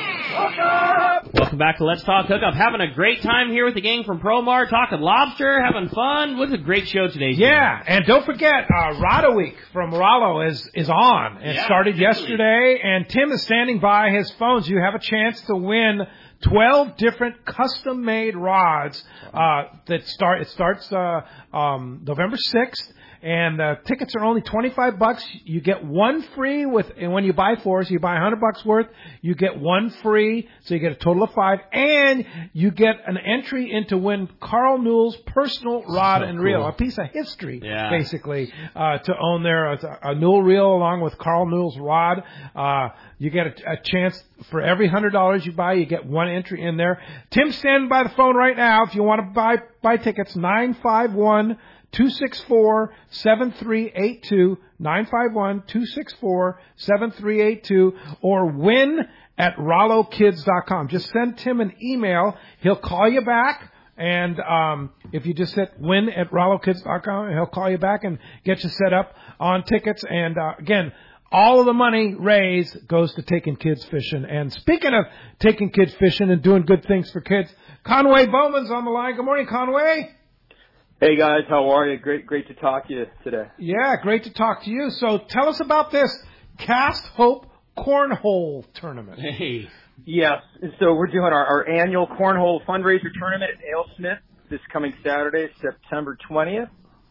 Welcome back to Let's Talk Hookup. Having a great time here with the gang from Promar, talking lobster, having fun. What a great show today. Yeah, and don't forget, uh, Rado Week from Rollo is, is on. It yeah, started definitely. yesterday, and Tim is standing by his phones. You have a chance to win twelve different custom-made rods uh, that start. It starts uh, um, November sixth. And uh, tickets are only twenty-five bucks. You get one free with, and when you buy four, so you buy one hundred bucks worth, you get one free, so you get a total of five, and you get an entry into win Carl Newell's personal rod so and reel, cool. a piece of history, yeah. basically, uh, to own there, a, a Newell reel along with Carl Newell's rod. Uh, you get a, a chance for every one hundred dollars you buy, you get one entry in there. Tim's standing by the phone right now. If you want to buy buy tickets, nine five one, two six four, seven three eight two, nine five one, two six four, seven three eight two, or win at rollo kids dot com. Just send Tim an email. He'll call you back. And um, if you just hit win at rollo kids dot com, he'll call you back and get you set up on tickets. And, uh, again, all of the money raised goes to taking kids fishing. And speaking of taking kids fishing and doing good things for kids, Conway Bowman's on the line. Good morning, Conway. Hey guys, how are you? Great, great to talk to you today. Yeah, great to talk to you. So tell us about this Cast Hope Cornhole Tournament. Hey. Yes, so we're doing our, our annual cornhole fundraiser tournament at AleSmith this coming Saturday, September twentieth,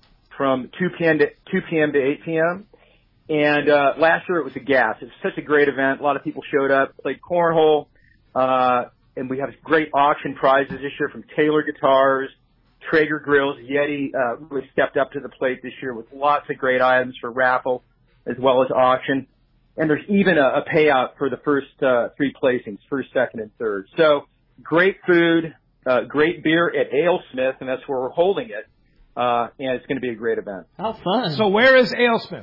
from two p.m. to two p.m. to eight p.m. And uh, last year it was a gas. It was such a great event. A lot of people showed up, played cornhole, uh, and we have great auction prizes this year from Taylor Guitars, Traeger Grills. Yeti uh, really stepped up to the plate this year with lots of great items for raffle as well as auction. And there's even a, a payout for the first uh, three placings, first, second, and third. So great food, uh, great beer at AleSmith, and that's where we're holding it. Uh, and it's going to be a great event. How fun. So where is AleSmith?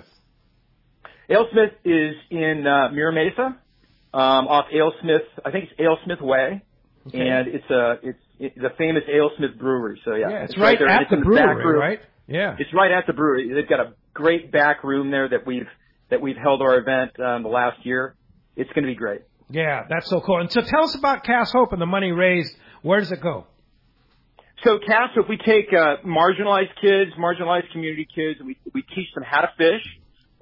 AleSmith is in uh, Mira Mesa, um, off AleSmith. I think it's AleSmith Way. Okay. And it's a it's it's the famous AleSmith Brewery. So yeah, yeah it's, it's right, right there. at it's the in the brewery, back room. right? Yeah, it's right at the brewery. They've got a great back room there that we've that we've held our event um, the last year. It's going to be great. Yeah, that's so cool. And so tell us about Cast Hope and the money raised. Where does it go? So Cast Hope, we take uh, marginalized kids, marginalized community kids, and we we teach them how to fish.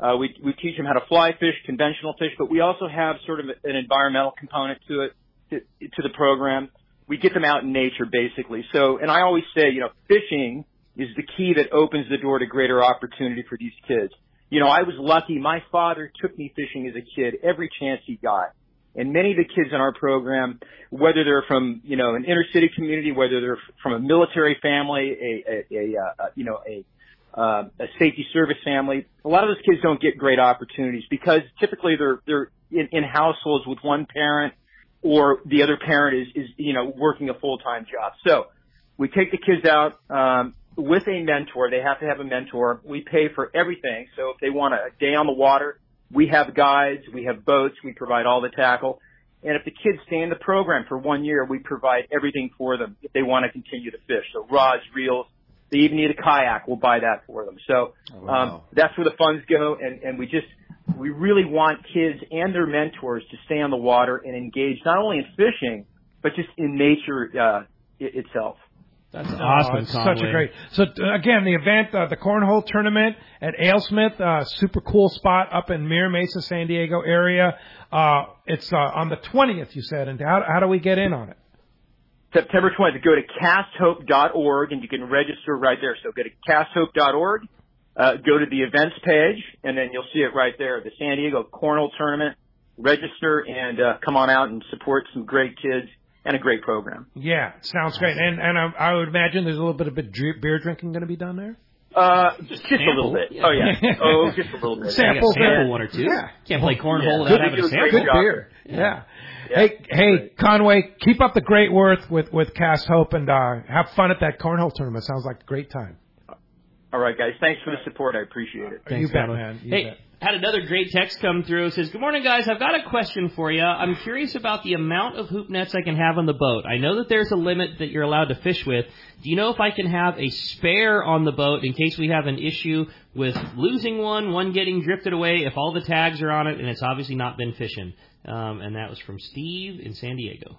Uh, we we teach them how to fly fish, conventional fish, but we also have sort of an environmental component to it, to, to the program. We get them out in nature, basically. So, and I always say, you know, fishing is the key that opens the door to greater opportunity for these kids. You know, I was lucky. My father took me fishing as a kid every chance he got. And many of the kids in our program, whether they're from, you know, an inner city community, whether they're from a military family, a, a, a, a you know, a, uh, a safety service family, a lot of those kids don't get great opportunities because typically they're, they're in, in households with one parent or the other parent is, is, you know, working a full-time job. So we take the kids out, um, with a mentor. They have to have a mentor. We pay for everything. So if they want a day on the water, we have guides, we have boats, we provide all the tackle. And if the kids stay in the program for one year, we provide everything for them if they want to continue to fish. So rods, reels, they even need a kayak, we'll buy that for them. So um, wow. That's where the funds go. And, and we just, we really want kids and their mentors to stay on the water and engage not only in fishing, but just in nature uh, it, itself. That's awesome, oh, it's Conway. Such a great. So uh, again, the event, uh, the cornhole tournament at AleSmith, uh, super cool spot up in Mira Mesa, San Diego area. Uh, it's uh, on the twentieth, you said. And how, how do we get in on it? September twentieth. Go to cast hope dot org and you can register right there. So go to cast hope dot org, uh, go to the events page, and then you'll see it right there. The San Diego Cornhole Tournament. Register and uh, come on out and support some great kids. And a great program. Yeah, sounds great. And and I, I would imagine there's a little bit of beer drinking going to be done there? Uh, just, just a little bit. Yeah. Oh, yeah. Oh, just a little bit. Sample, sample one or two. Yeah. Can't play cornhole yeah. without Good, having a sample. Good beer. Yeah. yeah. yeah. Hey, hey, Conway, keep up the great work with, with Cast Hope and uh, have fun at that cornhole tournament. Sounds like a great time. All right, guys. Thanks for the support. I appreciate it. Thanks, you bet, man. You hey. bet. Had another great text come through. It says, good morning, guys. I've got a question for you. I'm curious about the amount of hoop nets I can have on the boat. I know that there's a limit that you're allowed to fish with. Do you know if I can have a spare on the boat in case we have an issue with losing one, one getting drifted away, if all the tags are on it, and it's obviously not been fishing? Um, and that was from Steve in San Diego.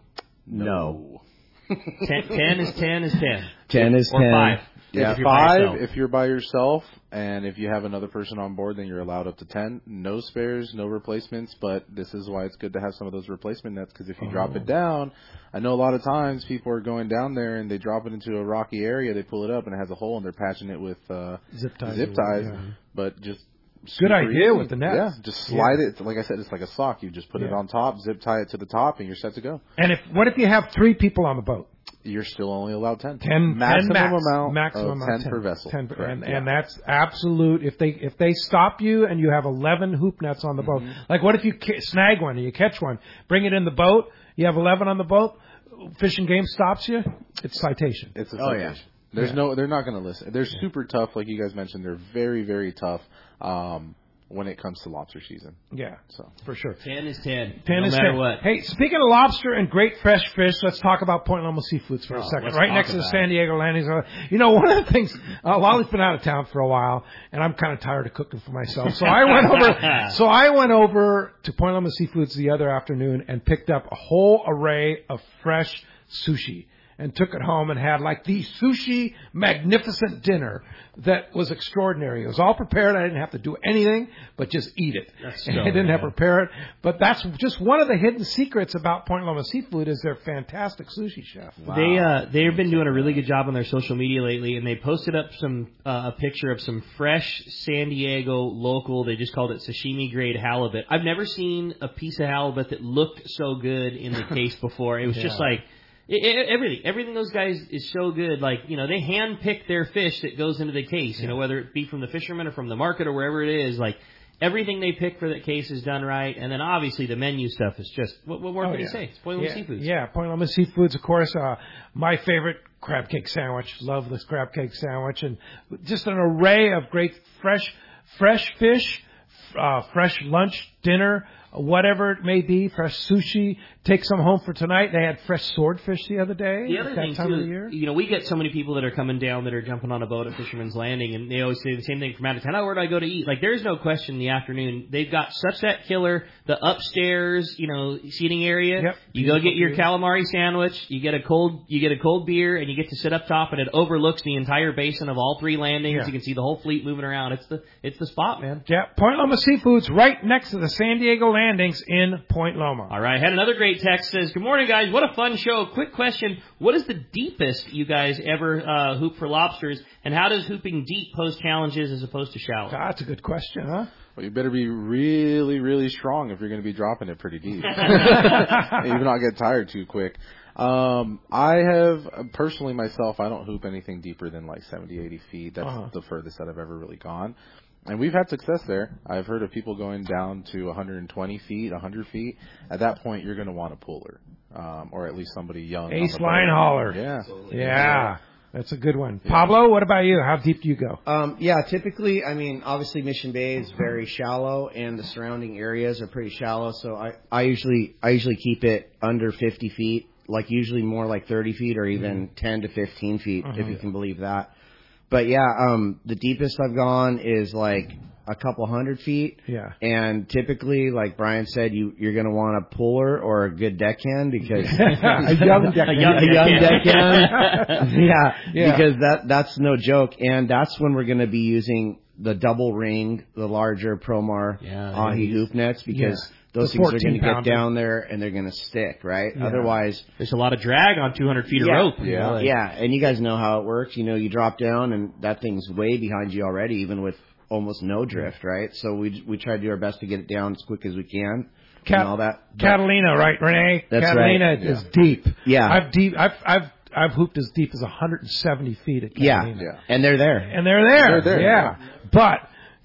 No. ten, ten is ten is ten. Ten is or ten. five. Yeah, if five if you're by yourself, and if you have another person on board, then you're allowed up to ten. No spares, no replacements, but this is why it's good to have some of those replacement nets, because if you oh. drop it down, I know a lot of times people are going down there and they drop it into a rocky area, they pull it up and it has a hole and they're patching it with uh, zip ties. Zip ties, yeah. But just good idea easy. with the nets. Yeah, just slide yeah. it. Like I said, it's like a sock. You just put yeah. it on top, zip tie it to the top, and you're set to go. And if what if you have three people on the boat? You're still only allowed ten. Ten maximum ten max, amount maximum of ten, ten per vessel. ten per, and, yeah. and that's absolute. If they if they stop you and you have eleven hoop nets on the mm-hmm. boat, like what if you ca- snag one and you catch one, bring it in the boat, you have eleven on the boat, Fish and Game stops you, it's citation. It's a oh citation. yeah. There's yeah. no, they're not going to listen. They're yeah. super tough, like you guys mentioned. They're very very tough. Um, when it comes to lobster season. Yeah, so for sure. Ten is ten. Ten no is matter ten. what. Hey, speaking of lobster and great fresh fish, let's talk about Point Loma Seafoods for oh, a second. let's Right talk next to the about San Diego landings. You know, one of the things, uh, Lolly's been out of town for a while, and I'm kind of tired of cooking for myself. So I went over. so I went over to Point Loma Seafoods the other afternoon and picked up a whole array of fresh sushi. And took it home and had like the sushi magnificent dinner that was extraordinary. It was all prepared. I didn't have to do anything but just eat it. That's and so I didn't bad. have to prepare it. But that's just one of the hidden secrets about Point Loma Seafood is their fantastic sushi chef. Wow. They uh they've been doing a really good job on their social media lately, and they posted up some uh, a picture of some fresh San Diego local. They just called it sashimi grade halibut. I've never seen a piece of halibut that looked so good in the case before. It was yeah. just like. It, it, everything, everything those guys is so good. Like, you know, they hand pick their fish that goes into the case, you know, whether it be from the fishermen or from the market or wherever it is. Like, everything they pick for that case is done right. And then obviously the menu stuff is just, what, what more oh, can yeah. you say? It's Point Loma yeah. Seafoods. Yeah, Point Loma Seafoods, of course. Uh, my favorite crab cake sandwich. Love this crab cake sandwich. And just an array of great fresh, fresh fish. Uh, fresh lunch dinner, whatever it may be, fresh sushi. Take some home for tonight. They had fresh swordfish the other day. The other at thing, that time too, of the year. you know, we get so many people that are coming down that are jumping on a boat at Fisherman's Landing, and they always say the same thing from out of town. Oh, where do I go to eat? Like, there's no question in the afternoon. They've got such that killer, the upstairs, you know, seating area. Yep. You go get your calamari sandwich, you get a cold, you get a cold beer, and you get to sit up top, and it overlooks the entire basin of all three landings. Yeah. You can see the whole fleet moving around. It's the, it's the spot, man. Yeah, Point Loma Seafood's right next to the San Diego landings in Point Loma. All right, had another great text says, good morning, guys. What a fun show. Quick question. What is the deepest you guys ever uh, hoop for lobsters, and how does hooping deep pose challenges as opposed to shallow? That's a good question, huh? Well, you better be really, really strong if you're going to be dropping it pretty deep. Even not get tired too quick. Um, I have, personally myself, I don't hoop anything deeper than like seventy, eighty feet. That's uh-huh. the furthest that I've ever really gone. And we've had success there. I've heard of people going down to one hundred twenty feet, one hundred feet. At that point, you're going to want a puller, um, or at least somebody young. Ace line hauler. Yeah. Yeah. That's a good one. Yeah. Pablo, what about you? How deep do you go? Um, yeah, typically, I mean, obviously Mission Bay is very shallow, and the surrounding areas are pretty shallow. So I, I usually, I usually keep it under fifty feet, like usually more like thirty feet or even mm-hmm. ten to fifteen feet, uh-huh. if you can believe that. But yeah, um, the deepest I've gone is like a couple hundred feet. Yeah. And typically, like Brian said, you, you're going to want a puller or a good deckhand because a young deckhand. A young, a young deckhand. yeah, yeah. Because that, that's no joke. And that's when we're going to be using the double ring, the larger Promar yeah, ahi hoop nets because yeah. those the things are going to pounder. get down there and they're going to stick, right? Yeah. Otherwise, there's a lot of drag on two hundred feet of yeah, rope. Yeah, you know, like. yeah. And you guys know how it works. You know, you drop down and that thing's way behind you already, even with almost no drift, right? So we we try to do our best to get it down as quick as we can. Cat- and all that. But Catalina, right, Renee? That's Catalina right. is yeah. deep. Yeah, I've deep. I've I've I've hooped as deep as one hundred seventy feet at Catalina. Yeah, yeah. And they're there. And they're there. They're there. Yeah, yeah. But.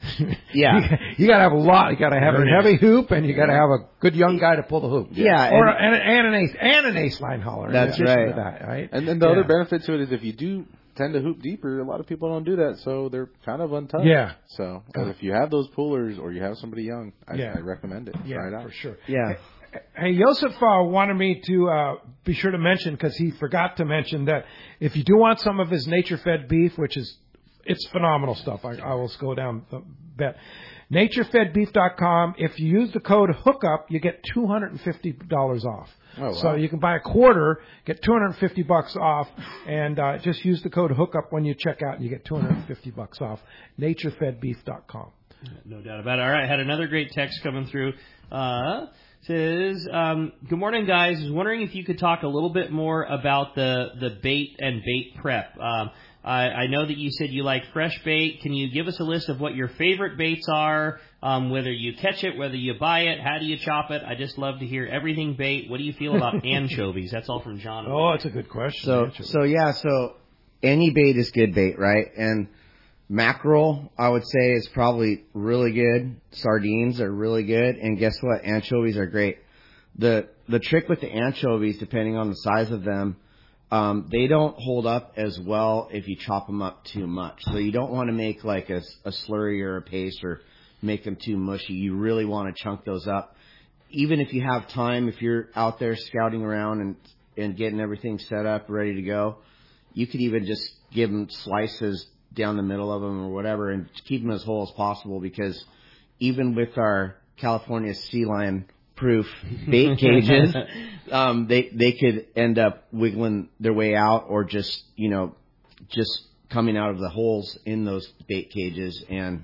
Yeah, you, you got to have a lot. You got to have a heavy hoop, and you got to have a good young guy to pull the hoop. Yeah, or and, and, and an ace and an ace line hauler. That's right. That, right. And then the yeah. other benefit to it is if you do tend to hoop deeper, a lot of people don't do that, so they're kind of untouched. Yeah. So uh, if you have those pullers or you have somebody young, I, yeah. I recommend it. Yeah, Try it out. for sure. Yeah. Hey, Joseph uh, wanted me to uh, be sure to mention, because he forgot to mention, that if you do want some of his nature-fed beef, which is it's phenomenal stuff. I, I will go down the bet. nature fed beef dot com. If you use the code hookup, you get two hundred fifty dollars off. Oh, wow. So you can buy a quarter, get two hundred fifty bucks off, and uh, just use the code hookup when you check out, and you get two hundred fifty bucks off. nature fed beef dot com. No doubt about it. All right, had another great text coming through. Uh, says, um, good morning, guys. I was wondering if you could talk a little bit more about the, the bait and bait prep. Um, I, I know that you said you like fresh bait. Can you give us a list of what your favorite baits are, um, whether you catch it, whether you buy it, how do you chop it? I just love to hear everything bait. What do you feel about anchovies? That's all from John. Oh, that's a good question. So, anchovies. so yeah, so any bait is good bait, right? And mackerel, I would say, is probably really good. Sardines are really good. And guess what? Anchovies are great. The the trick with the anchovies, depending on the size of them, um, they don't hold up as well if you chop them up too much. So you don't want to make like a, a slurry or a paste or make them too mushy. You really want to chunk those up. Even if you have time, if you're out there scouting around and, and getting everything set up, ready to go, you could even just give them slices down the middle of them or whatever and keep them as whole as possible, because even with our California sea lion proof bait cages, um, they, they could end up wiggling their way out or just, you know, just coming out of the holes in those bait cages. And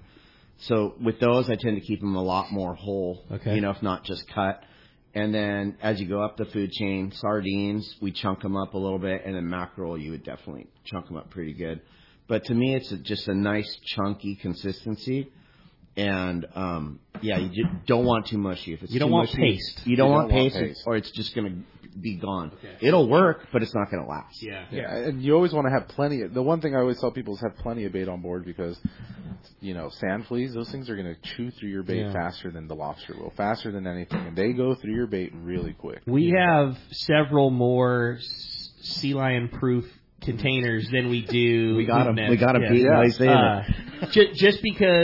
so with those, I tend to keep them a lot more whole, okay. you know, if not just cut. And then as you go up the food chain, sardines, we chunk them up a little bit, and then mackerel, you would definitely chunk them up pretty good. But to me, it's a, just a nice chunky consistency. And, um, yeah, you just don't want too mushy. If it's you don't too want mushy, paste. You don't, you want, don't want paste, paste, or it's just going to be gone. Okay. It'll work, but it's not going to last. Yeah. yeah. And you always want to have plenty of, the one thing I always tell people is have plenty of bait on board, because, you know, sand fleas, those things are going to chew through your bait yeah. faster than the lobster will, faster than anything. And they go through your bait really quick. We yeah. have several more sea lion proof containers than we do. We got them. Nets. We got a yeah. beat. Yeah. I say uh, just, just because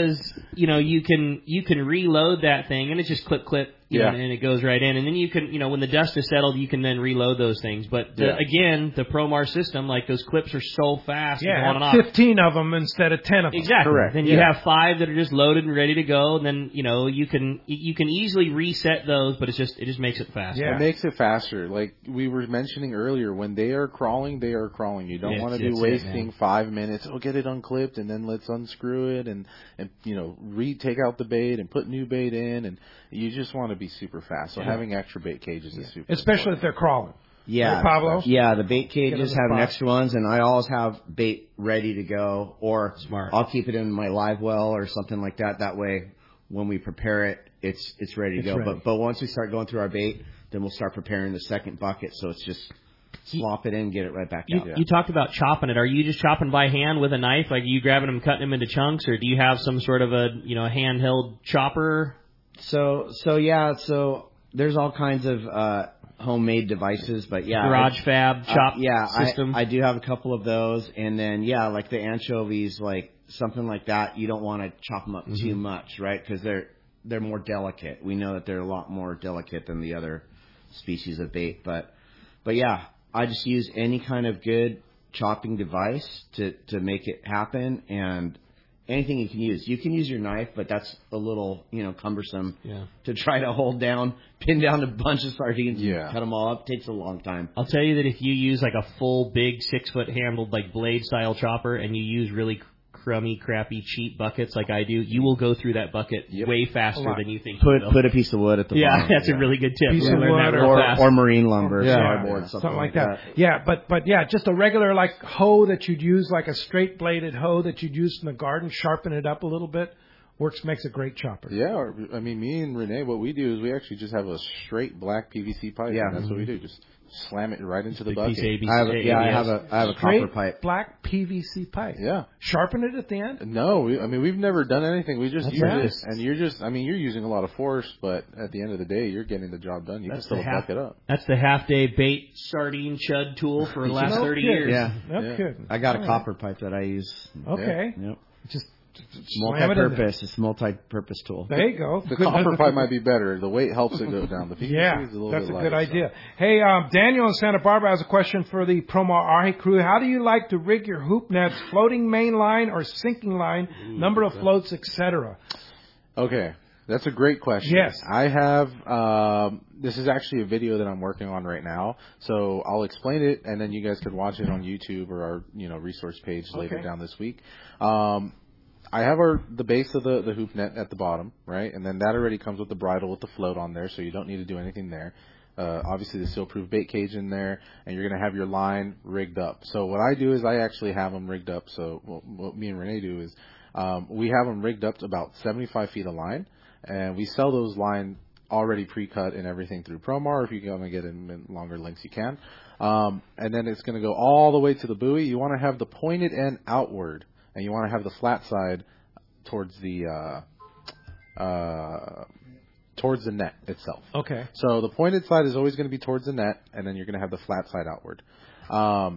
you know, you can you can reload that thing, and it's just clip clip, you Yeah. know, and it goes right in. And then you can, you know, when the dust is settled, you can then reload those things. But the, Yeah. again, the ProMar system, like those clips are so fast, Yeah, on and off. have fifteen of them instead of ten of them. Exactly. Correct. Then you Yeah. have five that are just loaded and ready to go, and then you know you can you can easily reset those, but it's just it just makes it faster. Yeah. It makes it faster. Like we were mentioning earlier, when they are crawling, they are crawling. You don't Yes, want to be that's it, wasting man. five minutes. Oh, get it unclipped, and then let's unscrew it, and and you know, re take out the bait and put new bait in, and you just want to be super fast. So Yeah. having extra bait cages is super, Especially important. if they're crawling. Yeah, Right, Pablo? Yeah, the bait cages Get on the have spot. extra ones, and I always have bait ready to go, or Smart. I'll keep it in my live well or something like that. That way, when we prepare it, it's it's ready to It's go. ready. But but once we start going through our bait, then we'll start preparing the second bucket. So it's just slop it in, get it right back You, out. you talked about chopping it. Are you just chopping by hand with a knife? Like, are you grabbing them, cutting them into chunks, or do you have some sort of a, you know, a handheld chopper? So so yeah, so there's all kinds of uh, homemade devices, but yeah, Garage I- fab uh, chop yeah, system? I, I do have a couple of those, and then yeah, like the anchovies, like something like that. You don't want to chop them up Mm-hmm. too much, right? Because they're they're more delicate. We know that they're a lot more delicate than the other species of bait, but but yeah, I just use any kind of good chopping device to to make it happen, and anything you can use. You can use your knife, but that's a little, you know, cumbersome Yeah. to try to hold down, pin down a bunch of sardines Yeah. and cut them all up. Takes a long time. I'll tell you that if you use like a full, big, six-foot handled, like blade-style chopper, and you use really crummy, crappy, cheap buckets like I do, you will go through that bucket Yep. way A faster lot. than you think. Put you will. put a piece of wood at the yeah, bottom. that's a really good tip. Piece We'll of learn that wood real or, fast. or marine lumber, Yeah. starboard, Yeah. something, Something like that. that. Yeah, but but yeah, just a regular like hoe that you'd use, like a straight bladed hoe that you'd use in the garden, sharpen it up a little bit, works makes a great chopper. Yeah, or, I mean, me and Renee, what we do is we actually just have a straight black P V C pipe. Yeah. and that's what we do. Just slam it right into the Big bucket. piece of A B C. I have a, yeah, I have a I have a Straight copper pipe. black P V C pipe. Yeah. Sharpen it at the end. No, we, I mean we've never done anything. We just That's use right. it, and you're just. I mean, you're using a lot of force, but at the end of the day, you're getting the job done. You That's can the still half. buck it up. That's the half-day bait sardine chud tool for the last No thirty kidding. years. Yeah. No Yeah. kidding. I got a All copper pipe that I use. right. Okay. Yep. Just, just slam it in there. Multi-purpose. It's a multi-purpose tool. There you go. The copper pipe might be better. The weight helps it go down. The P V C Yeah, is a little that's bit a lighter, good idea. so. Hey, um, Daniel in Santa Barbara has a question for the ProMar Ahi crew. How do you like to rig your hoop nets? Floating main line or sinking line? Number of floats, et cetera. Okay, that's a great question. Yes. I have, um, this is actually a video that I'm working on right now, so I'll explain it, and then you guys could watch it on YouTube or our, you know, resource page later Okay. down this week. Um, I have our the base of the, the hoop net at the bottom, right, and then that already comes with the bridle with the float on there, so you don't need to do anything there. Uh, obviously the seal-proof bait cage in there, and you're going to have your line rigged up. So what I do is I actually have them rigged up. So what, what me and Renee do is um, we have them rigged up to about seventy-five feet of line, and we sell those line already pre-cut and everything through ProMar. If you want to get them in longer lengths, you can. Um, and then it's going to go all the way to the buoy. You want to have the pointed end outward, and you want to have the flat side towards the uh, uh, towards the net itself. Okay. So the pointed side is always going to be towards the net, and then you're going to have the flat side outward. Um,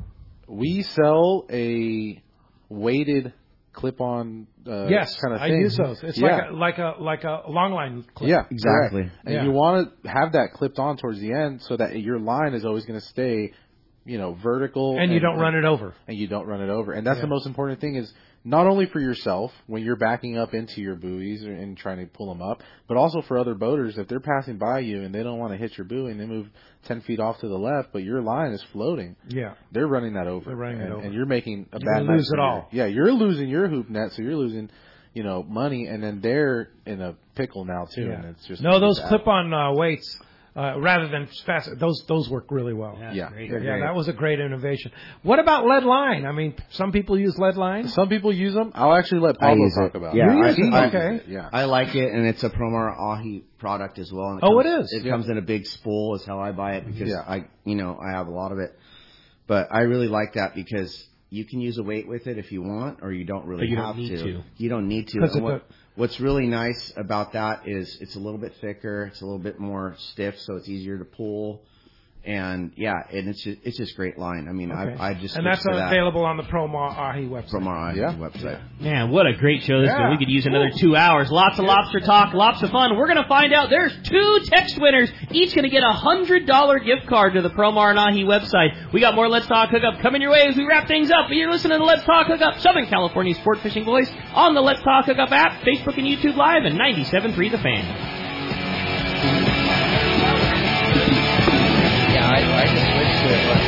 we sell a weighted clip-on uh, Yes, kind of I thing. use those. It's yeah. like a like a like a long line clip. Yeah, Exactly. correct. And Yeah. you want to have that clipped on towards the end so that your line is always going to stay, you know, vertical. And you don't run it over. And you don't run it over. And that's Yeah. the most important thing is not only for yourself when you're backing up into your buoys and trying to pull them up, but also for other boaters. If they're passing by you and they don't want to hit your buoy and they move ten feet off to the left, but your line is floating, Yeah. they're running that over. They're running it and, over. and you're making a You're bad gonna net lose for it your- all. Yeah, you're losing your hoop net, so you're losing, you know, money, and then they're in a pickle now too. Yeah. And it's just No, those bad. clip-on uh, weights, uh, rather than fast, those those work really well. Yeah, Yeah, great. they're Yeah, great. that was a great innovation. What about lead line? I mean, some people use lead line. Some people use them. I'll actually let I Pablo use talk it. about Yeah, it. You I- use it? I- Okay. Yeah. I like it, and it's a ProMar Ahi product as well. And Oh, comes, it is? It Yeah. comes in a big spool is how I buy it because Yeah. I, you know, I have a lot of it. But I really like that because you can use a weight with it if you want, or you don't really But you don't have need to. You don't need to. 'Cause And of what, what's really nice about that is it's a little bit thicker, it's a little bit more stiff, so it's easier to pull. And yeah, and it's just, it's just great line. I mean, Okay. I I just and that's switched to that available on the Promar Ahi website. from our Yeah. website. Man, what a great show this Yeah. is. We could use another two hours. Lots of lobster talk, lots of fun. We're going to find out there's two text winners, each going to get a one hundred dollars gift card to the Promar and Ahi website. We got more Let's Talk Hookup coming your way as we wrap things up. You're listening to Let's Talk Hookup, Southern California's sport fishing voice, on the Let's Talk Hookup app, Facebook and YouTube Live, and ninety-seven point three The Fan. Yeah, I, I can switch to it.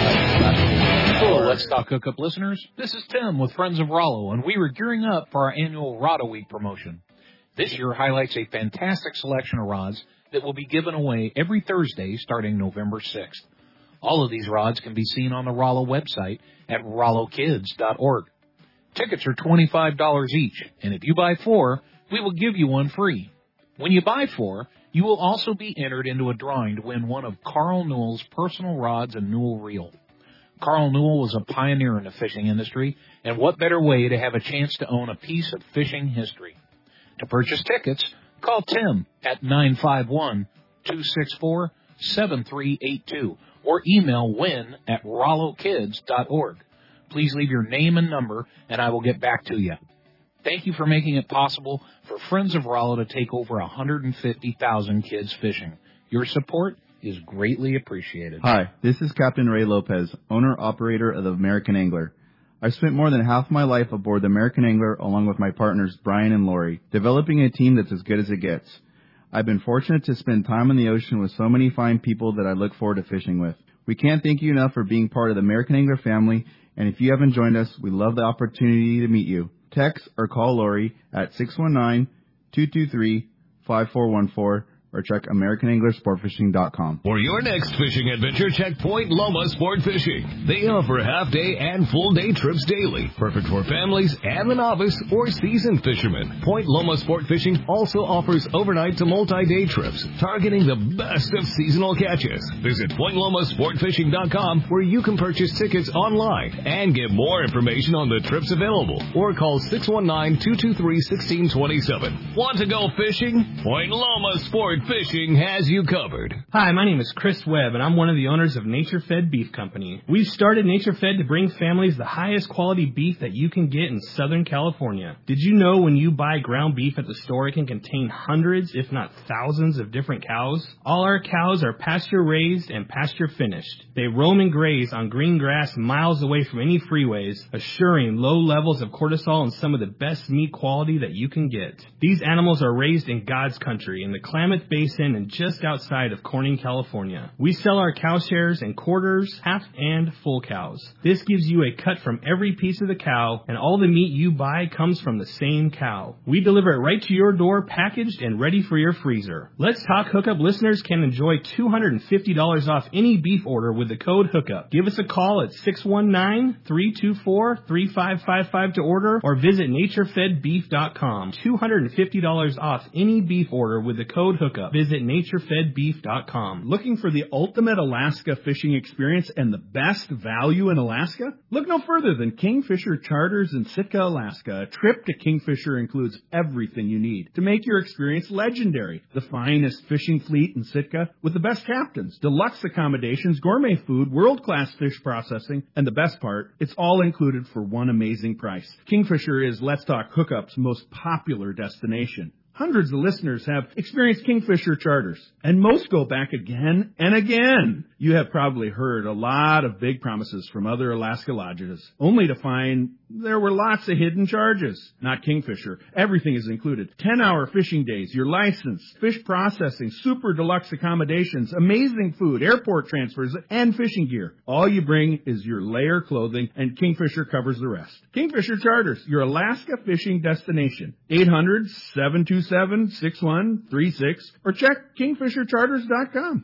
Hello, Let's Talk Hookup listeners. This is Tim with Friends of Rollo, and we were gearing up for our annual Rod of Week promotion. This year highlights a fantastic selection of rods that will be given away every Thursday starting November sixth. All of these rods can be seen on the Rollo website at rollo kids dot org. Tickets are twenty-five dollars each, and if you buy four, we will give you one free. When you buy four, you will also be entered into a drawing to win one of Carl Newell's personal rods and Newell reel. Carl Newell was a pioneer in the fishing industry, and what better way to have a chance to own a piece of fishing history? To purchase tickets, call Tim at nine five one, two six four, seven three eight two or email win at rollo kids dot org. Please leave your name and number, and I will get back to you. Thank you for making it possible for Friends of Rollo to take over one hundred fifty thousand kids fishing. Your support is greatly appreciated. Hi, this is Captain Ray Lopez, owner-operator of the American Angler. I've spent more than half my life aboard the American Angler along with my partners Brian and Lori, developing a team that's as good as it gets. I've been fortunate to spend time on the ocean with so many fine people that I look forward to fishing with. We can't thank you enough for being part of the American Angler family, and if you haven't joined us, we love the opportunity to meet you. Text or call Lori at six one nine, two two three, five four one four or check American Angler Sport Fishing dot com. For your next fishing adventure, check Point Loma Sport Fishing. They offer half-day and full-day trips daily, perfect for families and the novice or seasoned fishermen. Point Loma Sport Fishing also offers overnight to multi-day trips, targeting the best of seasonal catches. Visit Point Loma Sport Fishing dot com, where you can purchase tickets online and get more information on the trips available, or call six one nine, two two three, one six two seven. Want to go fishing? Point Loma Sport Fishing has you covered. Hi, my name is Chris Webb, and I'm one of the owners of Nature Fed Beef Company. We've started Nature Fed to bring families the highest quality beef that you can get in Southern California. Did you know when you buy ground beef at the store, it can contain hundreds, if not thousands, of different cows? All our cows are pasture raised and pasture finished. They roam and graze on green grass miles away from any freeways, assuring low levels of cortisol and some of the best meat quality that you can get. These animals are raised in God's country, in the Klamath Basin and just outside of Corning, California. We sell our cow shares in quarters, half, and full cows. This gives you a cut from every piece of the cow, and all the meat you buy comes from the same cow. We deliver it right to your door, packaged and ready for your freezer. Let's Talk Hookup listeners can enjoy two hundred fifty dollars off any beef order with the code HOOKUP. Give us a call at six one nine, three two four, three five five five to order, or visit nature fed beef dot com. two hundred fifty dollars off any beef order with the code HOOKUP. Visit nature fed beef dot com. Looking for the ultimate Alaska fishing experience and the best value in Alaska? Look no further than Kingfisher Charters in Sitka, Alaska. A trip to Kingfisher includes everything you need to make your experience legendary. The finest fishing fleet in Sitka with the best captains, deluxe accommodations, gourmet food, world-class fish processing, and the best part, it's all included for one amazing price. Kingfisher is Let's Talk Hookup's most popular destination. Hundreds of listeners have experienced Kingfisher Charters, and most go back again and again. You have probably heard a lot of big promises from other Alaska lodges, only to find there were lots of hidden charges. Not Kingfisher. Everything is included. ten-hour fishing days, your license, fish processing, super deluxe accommodations, amazing food, airport transfers, and fishing gear. All you bring is your layer clothing, and Kingfisher covers the rest. Kingfisher Charters, your Alaska fishing destination. eight hundred, seven two seven, six one three six or check kingfisher charters dot com.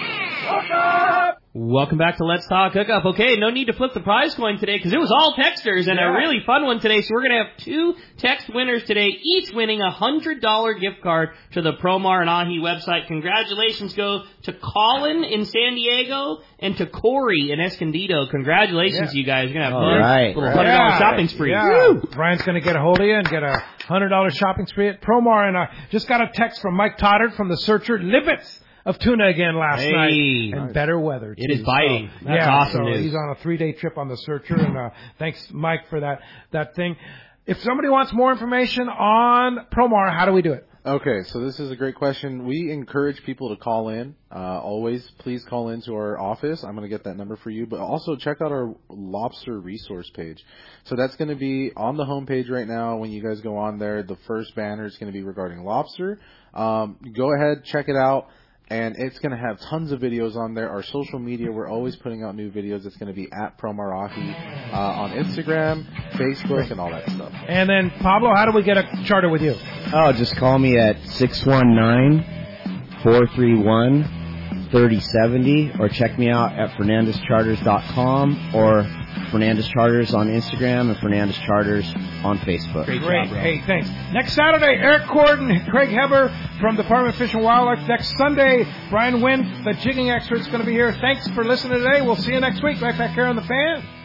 Welcome back to Let's Talk Hookup. Okay, no need to flip the prize coin today because it was all texters and yeah. a really fun one today. So we're going to have two text winners today, each winning a one hundred dollars gift card to the Promar and Ahi website. Congratulations go to Colin in San Diego and to Corey in Escondido. Congratulations, yeah. you guys. You're going to have a right. little one hundred dollars yeah. shopping spree. Yeah. Brian's going to get a hold of you and get a one hundred dollars shopping spree at Promar. And I just got a text from Mike Toddard from the Searcher Libbets of tuna again last Hey. night, and Nice. better weather. It too. is biting. So, That's yeah, awesome so news. he's on a three-day trip on the Searcher, and uh, thanks, Mike, for that that thing. If somebody wants more information on Promar, how do we do it? Okay, so this is a great question. We encourage people to call in. Uh, always, please call into our office. I'm going to get that number for you. But also check out our lobster resource page. So that's going to be on the homepage right now. When you guys go on there, the first banner is going to be regarding lobster. Um, go ahead, check it out. And it's going to have tons of videos on there. Our social media, we're always putting out new videos. It's going to be at Promarahi uh, on Instagram, Facebook, and all that stuff. And then, Pablo, how do we get a charter with you? Oh, just call me at six one nine, four three one, three oh seven oh or check me out at fernandez charters dot com or Fernandez Charters on Instagram and Fernandez Charters on Facebook. Great. Great. Hey, thanks. Next Saturday, Eric Gordon, Craig Heber from Department of Fish and Wildlife. Next Sunday, Brian Wynn, the jigging expert, is going to be here. Thanks for listening today. We'll see you next week right back here on The Fan.